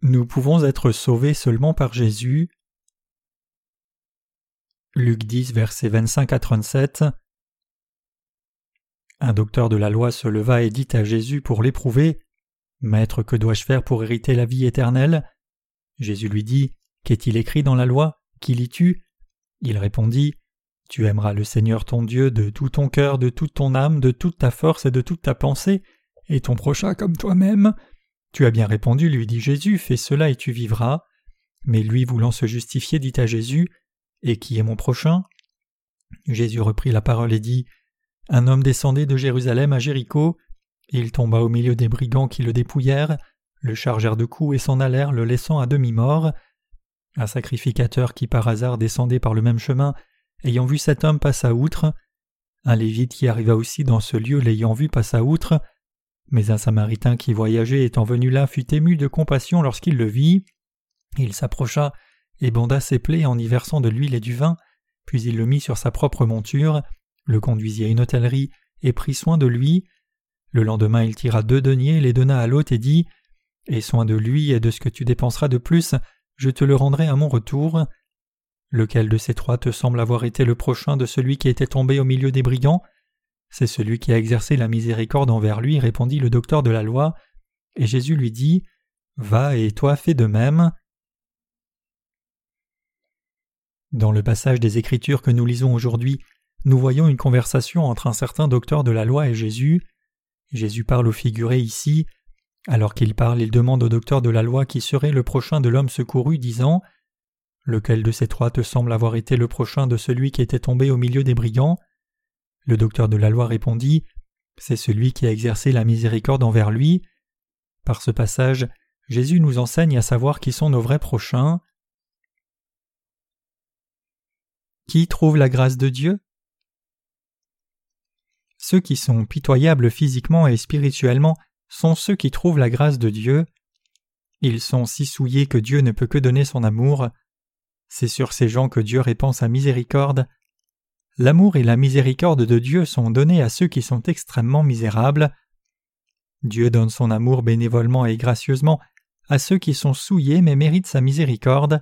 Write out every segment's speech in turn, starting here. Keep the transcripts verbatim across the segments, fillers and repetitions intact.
Nous pouvons être sauvés seulement par Jésus. Luc dix, versets vingt-cinq à trente-sept. Un docteur de la loi se leva et dit à Jésus pour l'éprouver : « Maître, que dois-je faire pour hériter la vie éternelle ?» Jésus lui dit : « Qu'est-il écrit dans la loi ? Qui lis-tu » Il répondit : « Tu aimeras le Seigneur ton Dieu de tout ton cœur, de toute ton âme, de toute ta force et de toute ta pensée, et ton prochain comme toi-même. » « Tu as bien répondu, lui dit Jésus, fais cela et tu vivras. » Mais lui, voulant se justifier, dit à Jésus : « Et qui est mon prochain ?» Jésus reprit la parole et dit : « Un homme descendait de Jérusalem à Jéricho. Il tomba au milieu des brigands qui le dépouillèrent, le chargèrent de coups et s'en allèrent, le laissant à demi-mort. Un sacrificateur qui par hasard descendait par le même chemin, ayant vu cet homme, passa outre. Un Lévite qui arriva aussi dans ce lieu, l'ayant vu, passa outre. Mais un Samaritain qui voyageait étant venu là fut ému de compassion lorsqu'il le vit. Il s'approcha et banda ses plaies en y versant de l'huile et du vin, puis il le mit sur sa propre monture, le conduisit à une hôtellerie et prit soin de lui. Le lendemain il tira deux deniers, les donna à l'hôte et dit : « Aie soin de lui et de ce que tu dépenseras de plus, je te le rendrai à mon retour. » Lequel de ces trois te semble avoir été le prochain de celui qui était tombé au milieu des brigands ? C'est celui qui a exercé la miséricorde envers lui, répondit le docteur de la loi. Et Jésus lui dit : « Va et toi fais de même. » Dans le passage des Écritures que nous lisons aujourd'hui, nous voyons une conversation entre un certain docteur de la loi et Jésus. Jésus parle au figuré ici. Alors qu'il parle, il demande au docteur de la loi qui serait le prochain de l'homme secouru, disant : « Lequel de ces trois te semble avoir été le prochain de celui qui était tombé au milieu des brigands ? » Le docteur de la loi répondit : « C'est celui qui a exercé la miséricorde envers lui. » Par ce passage, Jésus nous enseigne à savoir qui sont nos vrais prochains. Qui trouve la grâce de Dieu ? Ceux qui sont pitoyables physiquement et spirituellement sont ceux qui trouvent la grâce de Dieu. Ils sont si souillés que Dieu ne peut que donner son amour. C'est sur ces gens que Dieu répand sa miséricorde. L'amour et la miséricorde de Dieu sont donnés à ceux qui sont extrêmement misérables. Dieu donne son amour bénévolement et gracieusement à ceux qui sont souillés mais méritent sa miséricorde.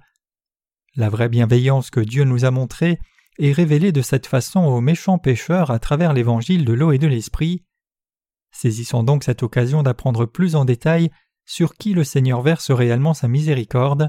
La vraie bienveillance que Dieu nous a montrée est révélée de cette façon aux méchants pécheurs à travers l'évangile de l'eau et de l'esprit. Saisissons donc cette occasion d'apprendre plus en détail sur qui le Seigneur verse réellement sa miséricorde.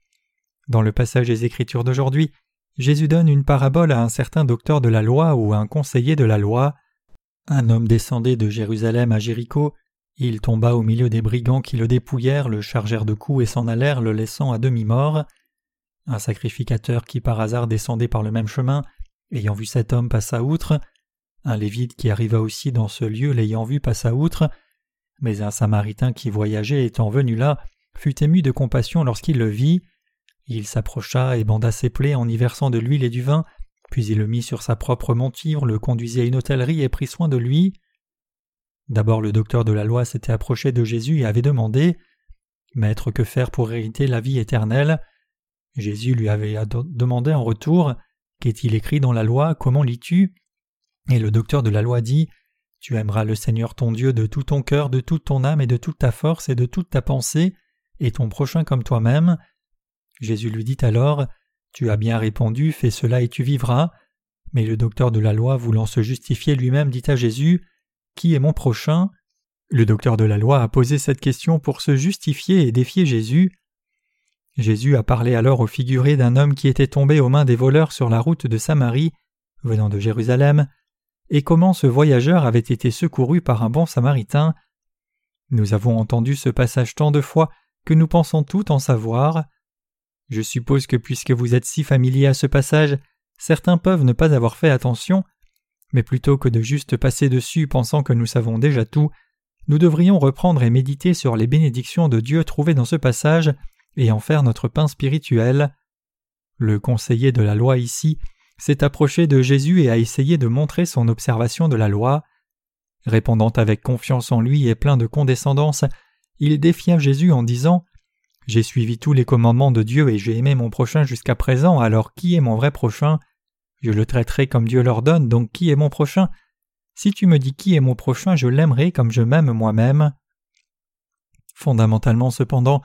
Dans le passage des Écritures d'aujourd'hui, Jésus donne une parabole à un certain docteur de la loi ou un conseiller de la loi. Un homme descendait de Jérusalem à Jéricho. Il tomba au milieu des brigands qui le dépouillèrent, le chargèrent de coups et s'en allèrent, le laissant à demi-mort. Un sacrificateur qui par hasard descendait par le même chemin, ayant vu cet homme, passa outre. Un Lévite qui arriva aussi dans ce lieu, l'ayant vu, passa outre. Mais un Samaritain qui voyageait étant venu là, fut ému de compassion lorsqu'il le vit. Il s'approcha et banda ses plaies en y versant de l'huile et du vin, puis il le mit sur sa propre monture, le conduisit à une hôtellerie et prit soin de lui. D'abord le docteur de la loi s'était approché de Jésus et avait demandé : « Maître, que faire pour hériter la vie éternelle ?» Jésus lui avait demandé en retour : « Qu'est-il écrit dans la loi ? Comment lis-tu » Et le docteur de la loi dit : « Tu aimeras le Seigneur ton Dieu de tout ton cœur, de toute ton âme et de toute ta force et de toute ta pensée, et ton prochain comme toi-même. » Jésus lui dit alors : « Tu as bien répondu, fais cela et tu vivras. » Mais le docteur de la loi, voulant se justifier lui-même, dit à Jésus : « Qui est mon prochain ?» Le docteur de la loi a posé cette question pour se justifier et défier Jésus. Jésus a parlé alors au figuré d'un homme qui était tombé aux mains des voleurs sur la route de Samarie, venant de Jérusalem, et comment ce voyageur avait été secouru par un bon Samaritain. Nous avons entendu ce passage tant de fois que nous pensons tout en savoir. Je suppose que puisque vous êtes si familier à ce passage, certains peuvent ne pas avoir fait attention, mais plutôt que de juste passer dessus pensant que nous savons déjà tout, nous devrions reprendre et méditer sur les bénédictions de Dieu trouvées dans ce passage et en faire notre pain spirituel. Le conseiller de la loi ici s'est approché de Jésus et a essayé de montrer son observation de la loi. Répondant avec confiance en lui et plein de condescendance, il défia Jésus en disant : « J'ai suivi tous les commandements de Dieu et j'ai aimé mon prochain jusqu'à présent, alors qui est mon vrai prochain ? Je le traiterai comme Dieu l'ordonne, donc qui est mon prochain ? Si tu me dis qui est mon prochain, je l'aimerai comme je m'aime moi-même. » Fondamentalement cependant,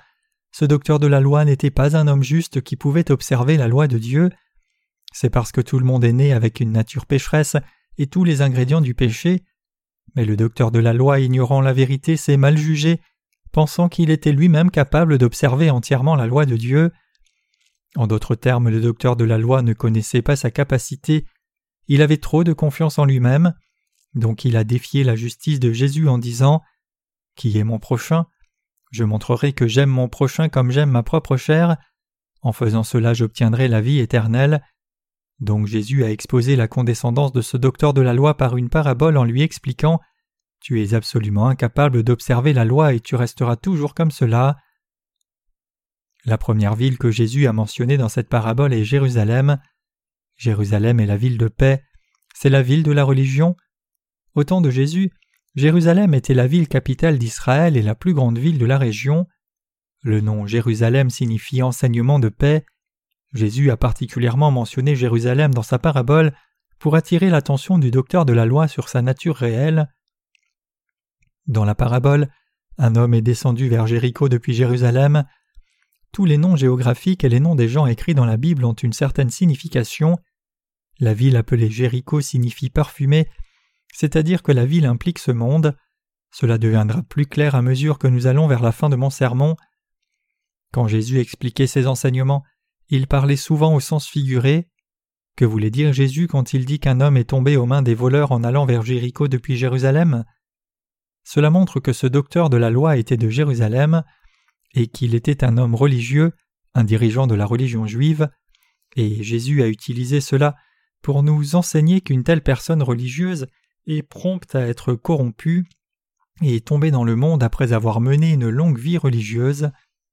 ce docteur de la loi n'était pas un homme juste qui pouvait observer la loi de Dieu. C'est parce que tout le monde est né avec une nature pécheresse et tous les ingrédients du péché. Mais le docteur de la loi, ignorant la vérité, s'est mal jugé, pensant qu'il était lui-même capable d'observer entièrement la loi de Dieu. En d'autres termes, le docteur de la loi ne connaissait pas sa capacité, il avait trop de confiance en lui-même, donc il a défié la justice de Jésus en disant « Qui est mon prochain ? Je montrerai que j'aime mon prochain comme j'aime ma propre chair. En faisant cela, j'obtiendrai la vie éternelle. » Donc Jésus a exposé la condescendance de ce docteur de la loi par une parabole en lui expliquant « Tu es absolument incapable d'observer la loi et tu resteras toujours comme cela. » La première ville que Jésus a mentionnée dans cette parabole est Jérusalem. Jérusalem est la ville de paix, c'est la ville de la religion. Au temps de Jésus, Jérusalem était la ville capitale d'Israël et la plus grande ville de la région. Le nom Jérusalem signifie enseignement de paix. Jésus a particulièrement mentionné Jérusalem dans sa parabole pour attirer l'attention du docteur de la loi sur sa nature réelle. Dans la parabole, un homme est descendu vers Jéricho depuis Jérusalem. Tous les noms géographiques et les noms des gens écrits dans la Bible ont une certaine signification. La ville appelée Jéricho signifie parfumée, c'est-à-dire que la ville implique ce monde. Cela deviendra plus clair à mesure que nous allons vers la fin de mon sermon. Quand Jésus expliquait ses enseignements, il parlait souvent au sens figuré. Que voulait dire Jésus quand il dit qu'un homme est tombé aux mains des voleurs en allant vers Jéricho depuis Jérusalem ? Cela montre que ce docteur de la loi était de Jérusalem et qu'il était un homme religieux, un dirigeant de la religion juive, et Jésus a utilisé cela pour nous enseigner qu'une telle personne religieuse est prompte à être corrompue et est tombée dans le monde après avoir mené une longue vie religieuse.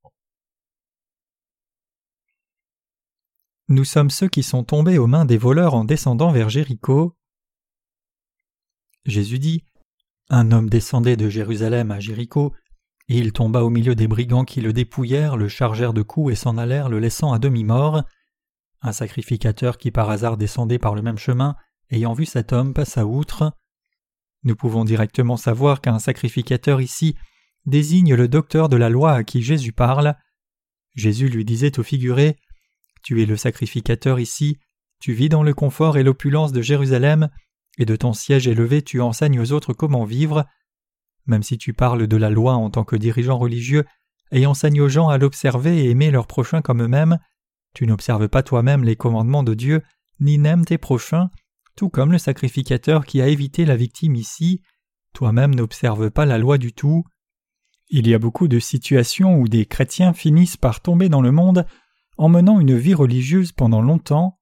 Nous sommes ceux qui sont tombés aux mains des voleurs en descendant vers Jéricho. Jésus dit « Un homme descendait de Jérusalem à Jéricho, et il tomba au milieu des brigands qui le dépouillèrent, le chargèrent de coups et s'en allèrent, le laissant à demi-mort. Un sacrificateur qui par hasard descendait par le même chemin, ayant vu cet homme, passa outre. » Nous pouvons directement savoir qu'un sacrificateur ici désigne le docteur de la loi à qui Jésus parle. Jésus lui disait au figuré « Tu es le sacrificateur ici, tu vis dans le confort et l'opulence de Jérusalem, et de ton siège élevé tu enseignes aux autres comment vivre. Même si tu parles de la loi en tant que dirigeant religieux et enseignes aux gens à l'observer et aimer leurs prochains comme eux-mêmes, tu n'observes pas toi-même les commandements de Dieu, ni n'aimes tes prochains, tout comme le sacrificateur qui a évité la victime ici, toi-même n'observes pas la loi du tout. Il y a beaucoup de situations où des chrétiens finissent par tomber dans le monde en menant une vie religieuse pendant longtemps.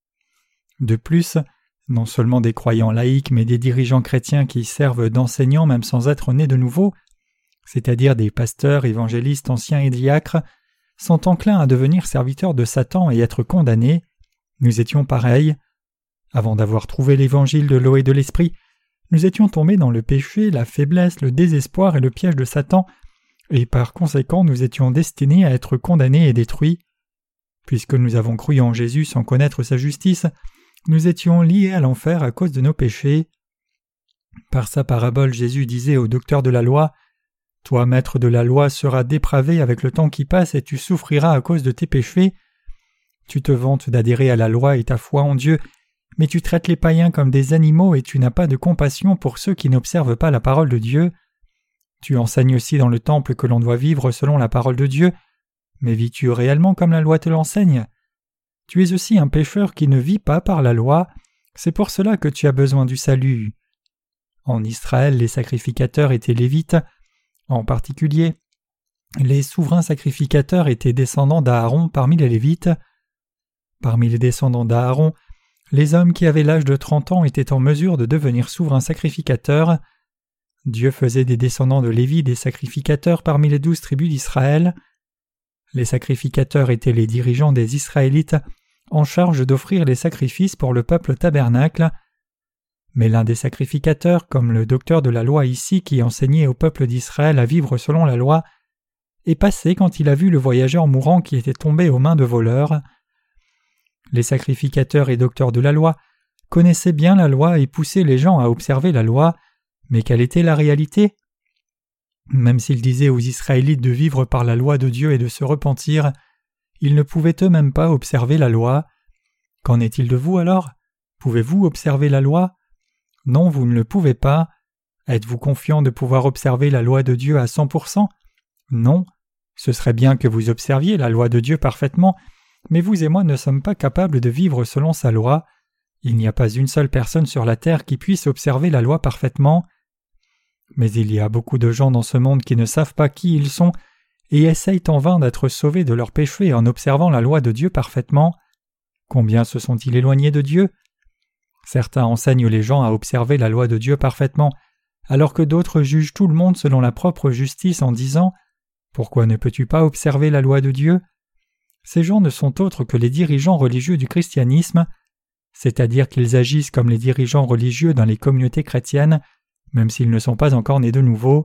De plus, non seulement des croyants laïcs, mais des dirigeants chrétiens qui servent d'enseignants même sans être nés de nouveau, c'est-à-dire des pasteurs, évangélistes, anciens et diacres, sont enclins à devenir serviteurs de Satan et être condamnés. Nous étions pareils. Avant d'avoir trouvé l'évangile de l'eau et de l'esprit, nous étions tombés dans le péché, la faiblesse, le désespoir et le piège de Satan, et par conséquent nous étions destinés à être condamnés et détruits. Puisque nous avons cru en Jésus sans connaître sa justice, nous étions liés à l'enfer à cause de nos péchés. Par sa parabole, Jésus disait au docteur de la loi « Toi, maître de la loi, seras dépravé avec le temps qui passe et tu souffriras à cause de tes péchés. Tu te vantes d'adhérer à la loi et ta foi en Dieu, mais tu traites les païens comme des animaux et tu n'as pas de compassion pour ceux qui n'observent pas la parole de Dieu. Tu enseignes aussi dans le temple que l'on doit vivre selon la parole de Dieu, mais vis-tu réellement comme la loi te l'enseigne ? Tu es aussi un pécheur qui ne vit pas par la loi, c'est pour cela que tu as besoin du salut. » En Israël, les sacrificateurs étaient lévites. En particulier, les souverains sacrificateurs étaient descendants d'Aaron parmi les lévites. Parmi les descendants d'Aaron, les hommes qui avaient l'âge de trente ans étaient en mesure de devenir souverains sacrificateurs. Dieu faisait des descendants de Lévi des sacrificateurs parmi les douze tribus d'Israël. Les sacrificateurs étaient les dirigeants des Israélites en charge d'offrir les sacrifices pour le peuple tabernacle. Mais l'un des sacrificateurs, comme le docteur de la loi ici qui enseignait au peuple d'Israël à vivre selon la loi, est passé quand il a vu le voyageur mourant qui était tombé aux mains de voleurs. Les sacrificateurs et docteurs de la loi connaissaient bien la loi et poussaient les gens à observer la loi, mais quelle était la réalité ? Même s'il disait aux Israélites de vivre par la loi de Dieu et de se repentir, ils ne pouvaient eux-mêmes pas observer la loi. Qu'en est-il de vous alors? Pouvez-vous observer la loi? Non, vous ne le pouvez pas. Êtes-vous confiant de pouvoir observer la loi de Dieu à cent pour cent? Non. Ce serait bien que vous observiez la loi de Dieu parfaitement, mais vous et moi ne sommes pas capables de vivre selon sa loi. Il n'y a pas une seule personne sur la terre qui puisse observer la loi parfaitement. Mais il y a beaucoup de gens dans ce monde qui ne savent pas qui ils sont et essayent en vain d'être sauvés de leurs péchés en observant la loi de Dieu parfaitement. Combien se sont-ils éloignés de Dieu? Certains enseignent les gens à observer la loi de Dieu parfaitement, alors que d'autres jugent tout le monde selon la propre justice en disant « Pourquoi ne peux-tu pas observer la loi de Dieu ?» Ces gens ne sont autres que les dirigeants religieux du christianisme, c'est-à-dire qu'ils agissent comme les dirigeants religieux dans les communautés chrétiennes, même s'ils ne sont pas encore nés de nouveau.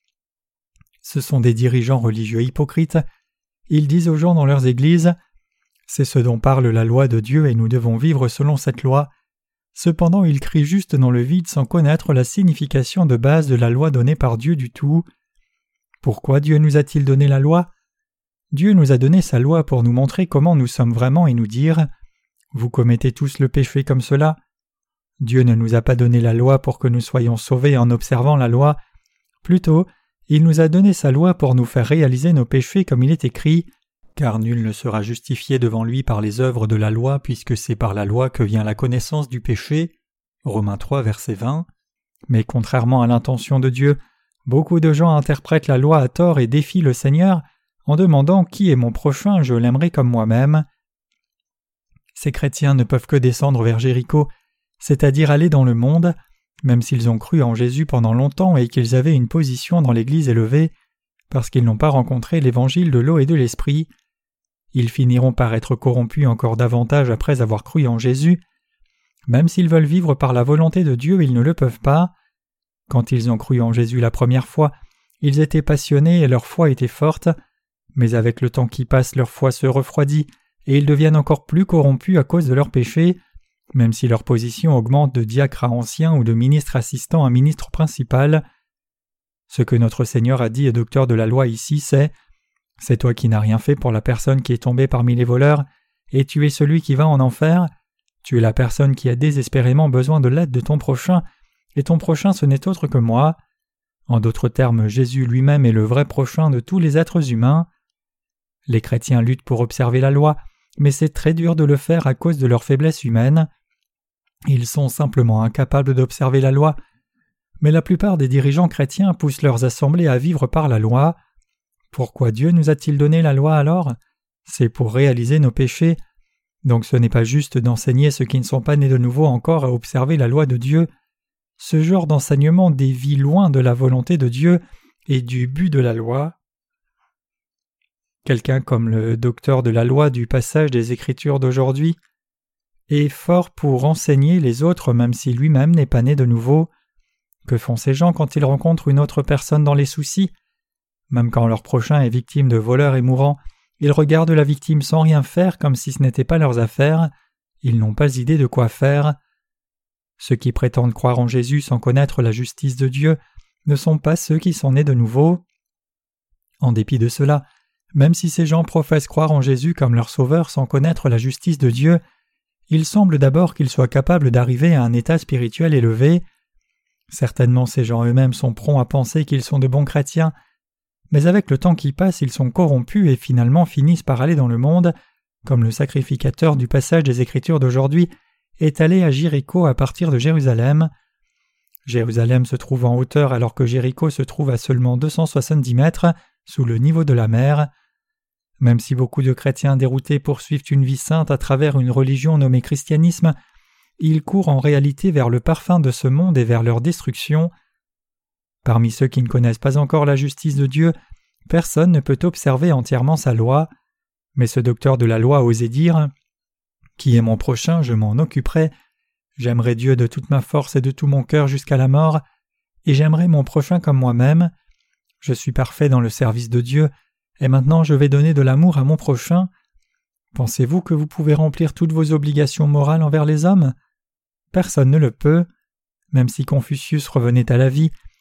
Ce sont des dirigeants religieux hypocrites. Ils disent aux gens dans leurs églises « C'est ce dont parle la loi de Dieu et nous devons vivre selon cette loi ». Cependant, ils crient juste dans le vide sans connaître la signification de base de la loi donnée par Dieu du tout. Pourquoi Dieu nous a-t-il donné la loi? Dieu nous a donné sa loi pour nous montrer comment nous sommes vraiment et nous dire « Vous commettez tous le péché comme cela ». Dieu ne nous a pas donné la loi pour que nous soyons sauvés en observant la loi. Plutôt, il nous a donné sa loi pour nous faire réaliser nos péchés comme il est écrit « Car nul ne sera justifié devant lui par les œuvres de la loi, puisque c'est par la loi que vient la connaissance du péché. » Romains trois, verset vingt. Mais contrairement à l'intention de Dieu, beaucoup de gens interprètent la loi à tort et défient le Seigneur en demandant « Qui est mon prochain? Je l'aimerai comme moi-même. » Ces chrétiens ne peuvent que descendre vers Jéricho, c'est-à-dire aller dans le monde, même s'ils ont cru en Jésus pendant longtemps et qu'ils avaient une position dans l'Église élevée, parce qu'ils n'ont pas rencontré l'évangile de l'eau et de l'esprit. Ils finiront par être corrompus encore davantage après avoir cru en Jésus. Même s'ils veulent vivre par la volonté de Dieu, ils ne le peuvent pas. Quand ils ont cru en Jésus la première fois, ils étaient passionnés et leur foi était forte, mais avec le temps qui passe, leur foi se refroidit et ils deviennent encore plus corrompus à cause de leurs péchés, même si leur position augmente de diacre à ancien ou de ministre assistant à ministre principal. Ce que notre Seigneur a dit et docteur de la loi ici, c'est « C'est toi qui n'as rien fait pour la personne qui est tombée parmi les voleurs, et tu es celui qui va en enfer. Tu es la personne qui a désespérément besoin de l'aide de ton prochain, et ton prochain ce n'est autre que moi. » En d'autres termes, Jésus lui-même est le vrai prochain de tous les êtres humains. Les chrétiens luttent pour observer la loi, mais c'est très dur de le faire à cause de leur faiblesse humaine. Ils sont simplement incapables d'observer la loi, mais la plupart des dirigeants chrétiens poussent leurs assemblées à vivre par la loi. Pourquoi Dieu nous a-t-il donné la loi alors? C'est pour réaliser nos péchés. Donc ce n'est pas juste d'enseigner ceux qui ne sont pas nés de nouveau encore à observer la loi de Dieu. Ce genre d'enseignement dévie loin de la volonté de Dieu et du but de la loi. Quelqu'un comme le docteur de la loi du passage des Écritures d'aujourd'hui est fort pour enseigner les autres même si lui-même n'est pas né de nouveau. Que font ces gens quand ils rencontrent une autre personne dans les soucis? Même quand leur prochain est victime de voleurs et mourant, ils regardent la victime sans rien faire comme si ce n'était pas leurs affaires. Ils n'ont pas idée de quoi faire. Ceux qui prétendent croire en Jésus sans connaître la justice de Dieu ne sont pas ceux qui sont nés de nouveau. En dépit de cela, même si ces gens professent croire en Jésus comme leur sauveur sans connaître la justice de Dieu, il semble d'abord qu'ils soient capables d'arriver à un état spirituel élevé. Certainement ces gens eux-mêmes sont prompts à penser qu'ils sont de bons chrétiens, mais avec le temps qui passe, ils sont corrompus et finalement finissent par aller dans le monde, comme le sacrificateur du passage des Écritures d'aujourd'hui est allé à Jéricho à partir de Jérusalem. Jérusalem se trouve en hauteur alors que Jéricho se trouve à seulement deux cent soixante-dix mètres sous le niveau de la mer. Même si beaucoup de chrétiens déroutés poursuivent une vie sainte à travers une religion nommée christianisme, ils courent en réalité vers le parfum de ce monde et vers leur destruction. Parmi ceux qui ne connaissent pas encore la justice de Dieu, personne ne peut observer entièrement sa loi. Mais ce docteur de la loi a osé dire « Qui est mon prochain, je m'en occuperai. J'aimerai Dieu de toute ma force et de tout mon cœur jusqu'à la mort, et j'aimerai mon prochain comme moi-même. Je suis parfait dans le service de Dieu, et maintenant je vais donner de l'amour à mon prochain. Pensez-vous que vous pouvez remplir toutes vos obligations morales envers les hommes? Personne ne le peut. Même si Confucius revenait à la vie,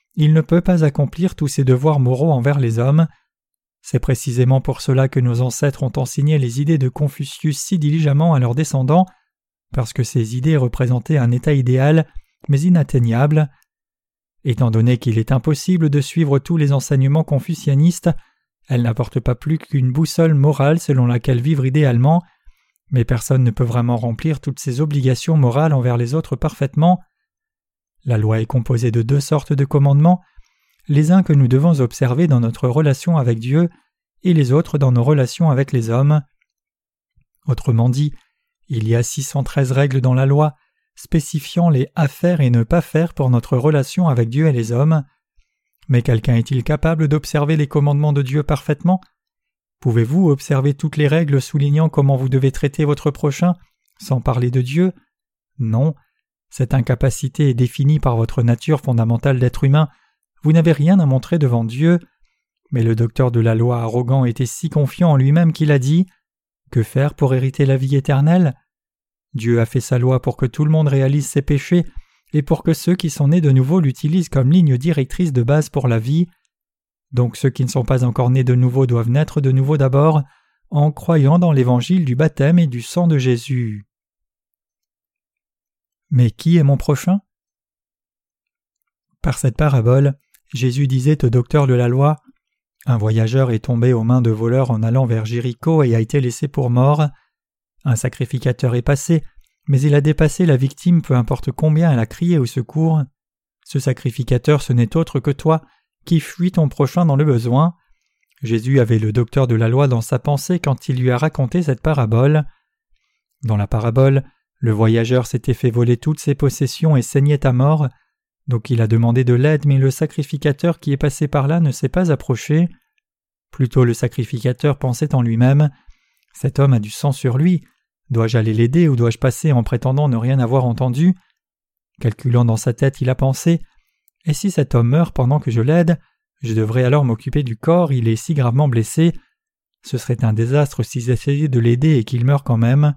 il ne peut pas accomplir tous ses devoirs moraux envers les hommes. C'est précisément pour cela que nos ancêtres ont enseigné les idées de Confucius si diligemment à leurs descendants, parce que ces idées représentaient un état idéal, mais inatteignable. Étant donné qu'il est impossible de suivre tous les enseignements confucianistes, elles n'apportent pas plus qu'une boussole morale selon laquelle vivre idéalement, mais personne ne peut vraiment remplir toutes ses obligations morales envers les autres parfaitement. La loi est composée de deux sortes de commandements, les uns que nous devons observer dans notre relation avec Dieu et les autres dans nos relations avec les hommes. Autrement dit, il y a six cent treize règles dans la loi, spécifiant les à faire et ne pas faire pour notre relation avec Dieu et les hommes. Mais quelqu'un est-il capable d'observer les commandements de Dieu parfaitement? Pouvez-vous observer toutes les règles soulignant comment vous devez traiter votre prochain, sans parler de Dieu? Non. Cette incapacité est définie par votre nature fondamentale d'être humain. Vous n'avez rien à montrer devant Dieu. Mais le docteur de la loi arrogant était si confiant en lui-même qu'il a dit « Que faire pour hériter la vie éternelle ?» Dieu a fait sa loi pour que tout le monde réalise ses péchés et pour que ceux qui sont nés de nouveau l'utilisent comme ligne directrice de base pour la vie. Donc ceux qui ne sont pas encore nés de nouveau doivent naître de nouveau d'abord en croyant dans l'évangile du baptême et du sang de Jésus. Mais qui est mon prochain? Par cette parabole, Jésus disait au docteur de la loi « Un voyageur est tombé aux mains de voleurs en allant vers Jéricho et a été laissé pour mort. Un sacrificateur est passé, mais il a dépassé la victime peu importe combien elle a crié au secours. Ce sacrificateur ce n'est autre que toi, qui fuis ton prochain dans le besoin. » Jésus avait le docteur de la loi dans sa pensée quand il lui a raconté cette parabole. Dans la parabole, le voyageur s'était fait voler toutes ses possessions et saignait à mort, donc il a demandé de l'aide, mais le sacrificateur qui est passé par là ne s'est pas approché. Plutôt le sacrificateur pensait en lui-même « Cet homme a du sang sur lui, dois-je aller l'aider ou dois-je passer en prétendant ne rien avoir entendu ?» Calculant dans sa tête, il a pensé « Et si cet homme meurt pendant que je l'aide, je devrais alors m'occuper du corps, il est si gravement blessé. Ce serait un désastre si j'essayais de l'aider et qu'il meurt quand même.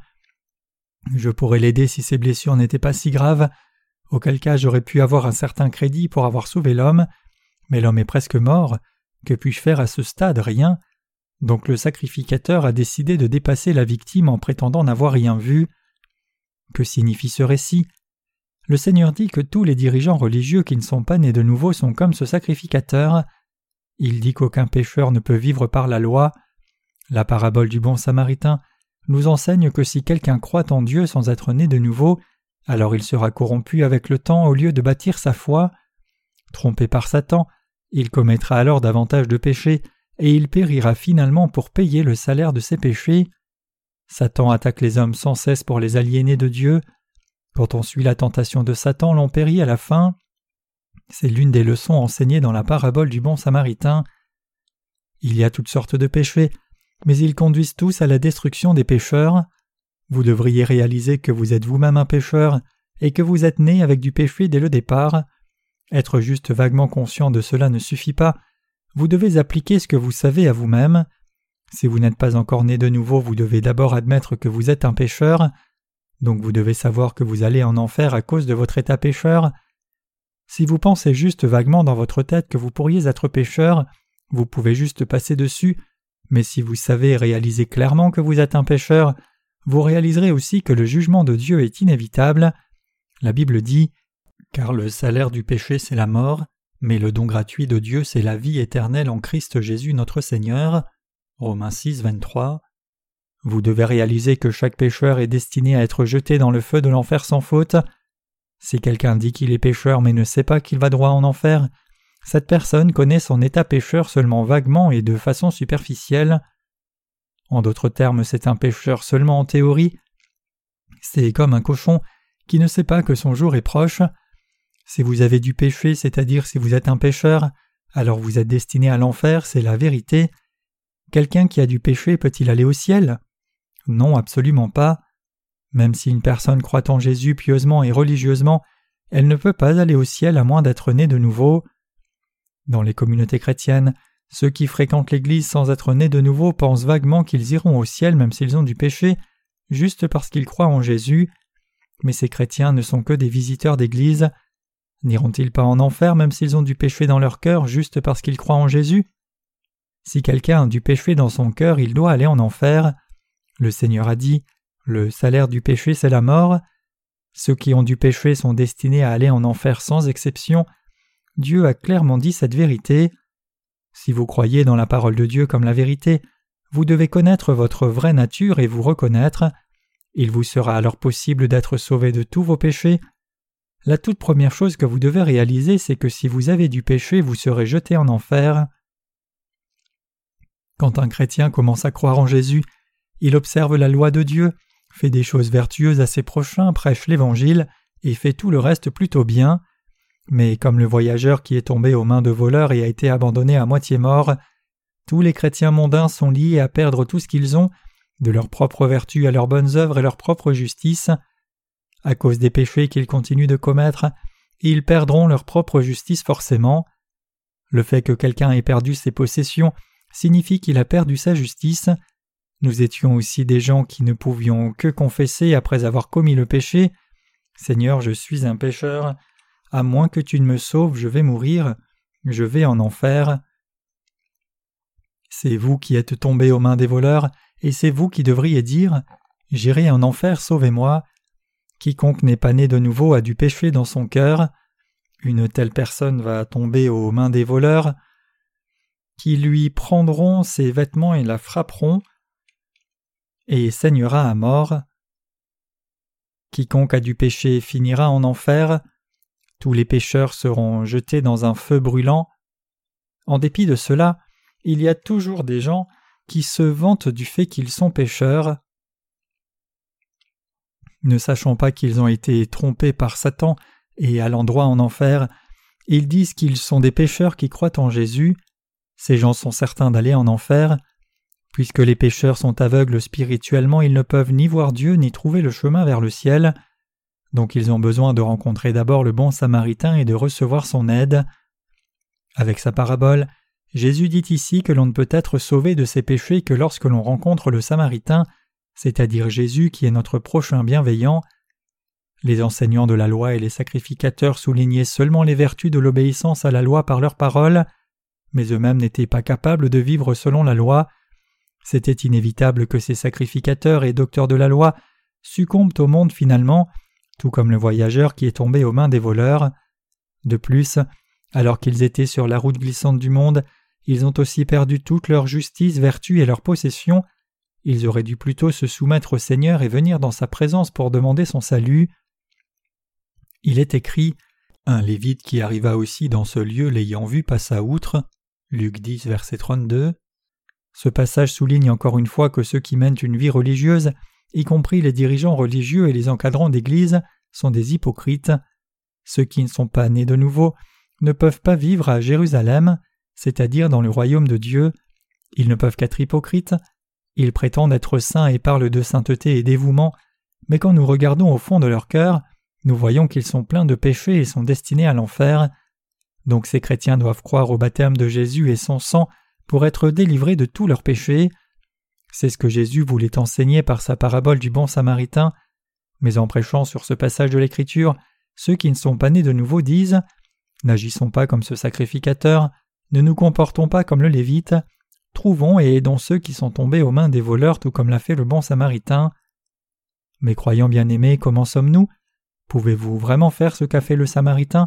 Je pourrais l'aider si ses blessures n'étaient pas si graves, auquel cas j'aurais pu avoir un certain crédit pour avoir sauvé l'homme, mais l'homme est presque mort, que puis-je faire à ce stade? Rien. Donc le sacrificateur a décidé de dépasser la victime en prétendant n'avoir rien vu. Que signifie ce récit? Le Seigneur dit que tous les dirigeants religieux qui ne sont pas nés de nouveau sont comme ce sacrificateur. Il dit qu'aucun pécheur ne peut vivre par la loi. La parabole du bon Samaritain nous enseigne que si quelqu'un croit en Dieu sans être né de nouveau, alors il sera corrompu avec le temps au lieu de bâtir sa foi. Trompé par Satan, il commettra alors davantage de péchés et il périra finalement pour payer le salaire de ses péchés. Satan attaque les hommes sans cesse pour les aliéner de Dieu. Quand on suit la tentation de Satan, l'on périt à la fin. C'est l'une des leçons enseignées dans la parabole du bon Samaritain. Il y a toutes sortes de péchés, mais ils conduisent tous à la destruction des pécheurs. Vous devriez réaliser que vous êtes vous-même un pécheur et que vous êtes né avec du péché dès le départ. Être juste vaguement conscient de cela ne suffit pas. Vous devez appliquer ce que vous savez à vous-même. Si vous n'êtes pas encore né de nouveau, vous devez d'abord admettre que vous êtes un pécheur. Donc vous devez savoir que vous allez en enfer à cause de votre état pécheur. Si vous pensez juste vaguement dans votre tête que vous pourriez être pécheur, vous pouvez juste passer dessus, mais si vous savez et réalisez clairement que vous êtes un pécheur, vous réaliserez aussi que le jugement de Dieu est inévitable. La Bible dit « Car le salaire du péché c'est la mort, mais le don gratuit de Dieu c'est la vie éternelle en Christ Jésus notre Seigneur. » Romains six, vingt-trois. Vous devez réaliser que chaque pécheur est destiné à être jeté dans le feu de l'enfer sans faute. Si quelqu'un dit qu'il est pécheur mais ne sait pas qu'il va droit en enfer, cette personne connaît son état pécheur seulement vaguement et de façon superficielle. En d'autres termes, c'est un pécheur seulement en théorie. C'est comme un cochon qui ne sait pas que son jour est proche. Si vous avez du péché, c'est-à-dire si vous êtes un pécheur, alors vous êtes destiné à l'enfer, c'est la vérité. Quelqu'un qui a du péché peut-il aller au ciel? Non, absolument pas. Même si une personne croit en Jésus pieusement et religieusement, elle ne peut pas aller au ciel à moins d'être née de nouveau. Dans les communautés chrétiennes, ceux qui fréquentent l'Église sans être nés de nouveau pensent vaguement qu'ils iront au ciel même s'ils ont du péché, juste parce qu'ils croient en Jésus. Mais ces chrétiens ne sont que des visiteurs d'Église. N'iront-ils pas en enfer même s'ils ont du péché dans leur cœur juste parce qu'ils croient en Jésus? Si quelqu'un a du péché dans son cœur, il doit aller en enfer. Le Seigneur a dit « Le salaire du péché, c'est la mort ». Ceux qui ont du péché sont destinés à aller en enfer sans exception. Dieu a clairement dit cette vérité. Si vous croyez dans la parole de Dieu comme la vérité, vous devez connaître votre vraie nature et vous reconnaître. Il vous sera alors possible d'être sauvé de tous vos péchés. La toute première chose que vous devez réaliser, c'est que si vous avez du péché, vous serez jeté en enfer. Quand un chrétien commence à croire en Jésus, il observe la loi de Dieu, fait des choses vertueuses à ses prochains, prêche l'Évangile et fait tout le reste plutôt bien. Mais comme le voyageur qui est tombé aux mains de voleurs et a été abandonné à moitié mort, tous les chrétiens mondains sont liés à perdre tout ce qu'ils ont, de leurs propres vertus à leurs bonnes œuvres et leur propre justice. À cause des péchés qu'ils continuent de commettre, ils perdront leur propre justice forcément. Le fait que quelqu'un ait perdu ses possessions signifie qu'il a perdu sa justice. Nous étions aussi des gens qui ne pouvions que confesser après avoir commis le péché. « Seigneur, je suis un pécheur. À moins que tu ne me sauves, je vais mourir. Je vais en enfer. » C'est vous qui êtes tombés aux mains des voleurs, et c'est vous qui devriez dire « J'irai en enfer, sauvez-moi ». Quiconque n'est pas né de nouveau a du péché dans son cœur. Une telle personne va tomber aux mains des voleurs, qui lui prendront ses vêtements et la frapperont, et saignera à mort. Quiconque a du péché finira en enfer. Tous les pécheurs seront jetés dans un feu brûlant. En dépit de cela, il y a toujours des gens qui se vantent du fait qu'ils sont pécheurs. Ne sachant pas qu'ils ont été trompés par Satan et à l'endroit en enfer, ils disent qu'ils sont des pécheurs qui croient en Jésus. Ces gens sont certains d'aller en enfer. Puisque les pécheurs sont aveugles spirituellement, ils ne peuvent ni voir Dieu ni trouver le chemin vers le ciel. Donc ils ont besoin de rencontrer d'abord le bon Samaritain et de recevoir son aide. Avec sa parabole, Jésus dit ici que l'on ne peut être sauvé de ses péchés que lorsque l'on rencontre le Samaritain, c'est-à-dire Jésus qui est notre prochain bienveillant. Les enseignants de la loi et les sacrificateurs soulignaient seulement les vertus de l'obéissance à la loi par leurs paroles, mais eux-mêmes n'étaient pas capables de vivre selon la loi. C'était inévitable que ces sacrificateurs et docteurs de la loi succombent au monde finalement, tout comme le voyageur qui est tombé aux mains des voleurs. De plus, alors qu'ils étaient sur la route glissante du monde, ils ont aussi perdu toute leur justice, vertu et leur possession. Ils auraient dû plutôt se soumettre au Seigneur et venir dans sa présence pour demander son salut. Il est écrit « Un Lévite qui arriva aussi dans ce lieu l'ayant vu passa outre » Luc dix, verset trente-deux. Ce passage souligne encore une fois que ceux qui mènent une vie religieuse, y compris les dirigeants religieux et les encadrants d'église, sont des hypocrites. Ceux qui ne sont pas nés de nouveau ne peuvent pas vivre à Jérusalem, c'est-à-dire dans le royaume de Dieu. Ils ne peuvent qu'être hypocrites. Ils prétendent être saints et parlent de sainteté et dévouement, mais quand nous regardons au fond de leur cœur, nous voyons qu'ils sont pleins de péchés et sont destinés à l'enfer. Donc ces chrétiens doivent croire au baptême de Jésus et son sang pour être délivrés de tous leurs péchés. C'est ce que Jésus voulait enseigner par sa parabole du bon Samaritain. Mais en prêchant sur ce passage de l'Écriture, ceux qui ne sont pas nés de nouveau disent « N'agissons pas comme ce sacrificateur, ne nous comportons pas comme le Lévite, trouvons et aidons ceux qui sont tombés aux mains des voleurs tout comme l'a fait le bon Samaritain. » Mes croyants bien-aimés, comment sommes-nous? Pouvez-vous vraiment faire ce qu'a fait le Samaritain?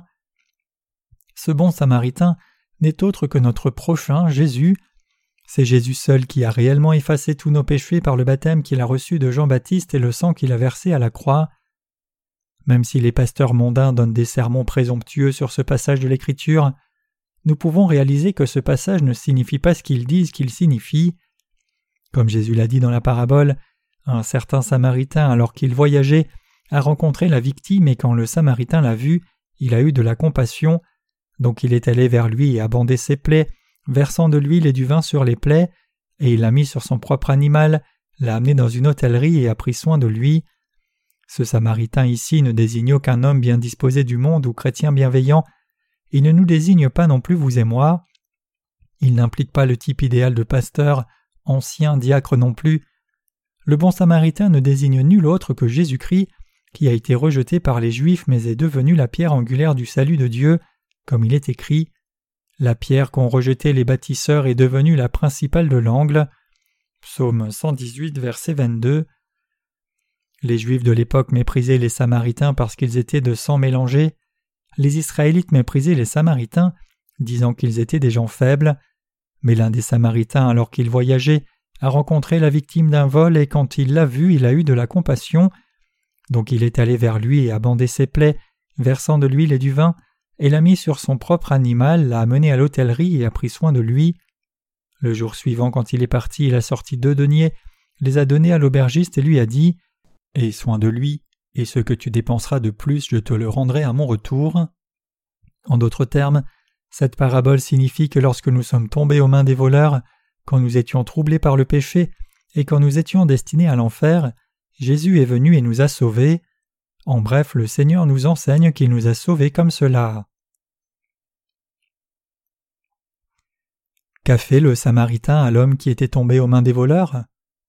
Ce bon Samaritain n'est autre que notre prochain, Jésus. C'est Jésus seul qui a réellement effacé tous nos péchés par le baptême qu'il a reçu de Jean-Baptiste et le sang qu'il a versé à la croix. Même si les pasteurs mondains donnent des sermons présomptueux sur ce passage de l'Écriture, nous pouvons réaliser que ce passage ne signifie pas ce qu'ils disent qu'il signifie. Comme Jésus l'a dit dans la parabole, un certain Samaritain, alors qu'il voyageait, a rencontré la victime et quand le Samaritain l'a vu, il a eu de la compassion. Donc il est allé vers lui et a bandé ses plaies, versant de l'huile et du vin sur les plaies, et il l'a mis sur son propre animal, l'a amené dans une hôtellerie et a pris soin de lui. Ce Samaritain ici ne désigne aucun homme bien disposé du monde ou chrétien bienveillant. Il ne nous désigne pas non plus vous et moi. Il n'implique pas le type idéal de pasteur, ancien, diacre non plus. Le bon Samaritain ne désigne nul autre que Jésus-Christ, qui a été rejeté par les Juifs mais est devenu la pierre angulaire du salut de Dieu, comme il est écrit. La pierre qu'ont rejetée les bâtisseurs est devenue la principale de l'angle. Psaume cent dix-huit, verset vingt-deux. Les Juifs de l'époque méprisaient les Samaritains parce qu'ils étaient de sang mélangé. Les Israélites méprisaient les Samaritains, disant qu'ils étaient des gens faibles. Mais l'un des Samaritains, alors qu'il voyageait, a rencontré la victime d'un vol et quand il l'a vu, il a eu de la compassion. Donc il est allé vers lui et a bandé ses plaies, versant de l'huile et du vin, et l'a mis sur son propre animal, l'a amené à l'hôtellerie et a pris soin de lui. Le jour suivant, quand il est parti, il a sorti deux deniers, les a donnés à l'aubergiste et lui a dit « Aie soin de lui, et ce que tu dépenseras de plus, je te le rendrai à mon retour. » En d'autres termes, cette parabole signifie que lorsque nous sommes tombés aux mains des voleurs, quand nous étions troublés par le péché et quand nous étions destinés à l'enfer, Jésus est venu et nous a sauvés. En bref, le Seigneur nous enseigne qu'il nous a sauvés comme cela. Qu'a fait le Samaritain à l'homme qui était tombé aux mains des voleurs?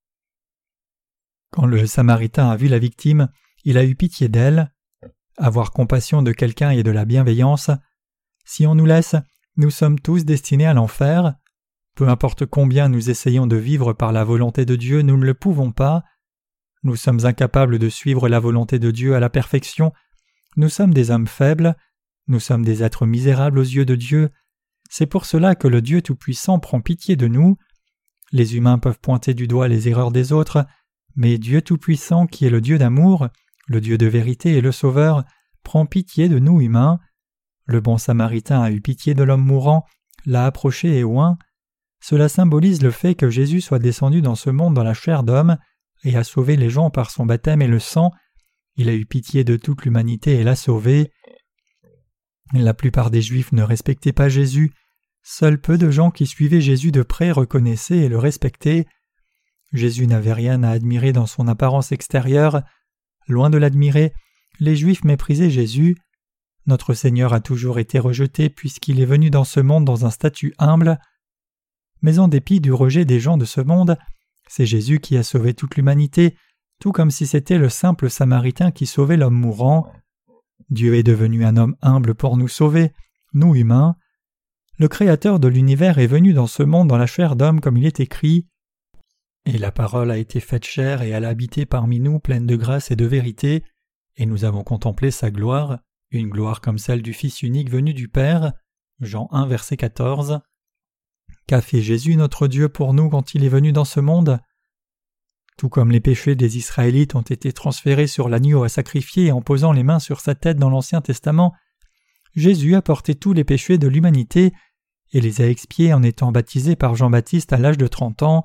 Quand le Samaritain a vu la victime, il a eu pitié d'elle. Avoir compassion de quelqu'un est de la bienveillance. Si on nous laisse, nous sommes tous destinés à l'enfer. Peu importe combien nous essayons de vivre par la volonté de Dieu, nous ne le pouvons pas. Nous sommes incapables de suivre la volonté de Dieu à la perfection. Nous sommes des hommes faibles. Nous sommes des êtres misérables aux yeux de Dieu. C'est pour cela que le Dieu Tout-Puissant prend pitié de nous. Les humains peuvent pointer du doigt les erreurs des autres, mais Dieu Tout-Puissant, qui est le Dieu d'amour, le Dieu de vérité et le Sauveur, prend pitié de nous humains. Le bon Samaritain a eu pitié de l'homme mourant, l'a approché et oint. Cela symbolise le fait que Jésus soit descendu dans ce monde dans la chair d'homme et a sauvé les gens par son baptême et le sang. Il a eu pitié de toute l'humanité et l'a sauvé. La plupart des Juifs ne respectaient pas Jésus. Seuls peu de gens qui suivaient Jésus de près reconnaissaient et le respectaient. Jésus n'avait rien à admirer dans son apparence extérieure. Loin de l'admirer, les Juifs méprisaient Jésus. Notre Seigneur a toujours été rejeté puisqu'il est venu dans ce monde dans un statut humble. Mais en dépit du rejet des gens de ce monde, c'est Jésus qui a sauvé toute l'humanité, tout comme si c'était le simple Samaritain qui sauvait l'homme mourant. Dieu est devenu un homme humble pour nous sauver, nous humains. Le Créateur de l'univers est venu dans ce monde dans la chair d'homme comme il est écrit. Et la parole a été faite chair et elle a habité parmi nous pleine de grâce et de vérité, et nous avons contemplé sa gloire, une gloire comme celle du Fils unique venu du Père. Jean un, verset quatorze. Qu'a fait Jésus notre Dieu pour nous quand il est venu dans ce monde? Tout comme les péchés des Israélites ont été transférés sur l'agneau à sacrifier en posant les mains sur sa tête dans l'Ancien Testament, Jésus a porté tous les péchés de l'humanité et les a expiés en étant baptisé par Jean-Baptiste à l'âge de trente ans.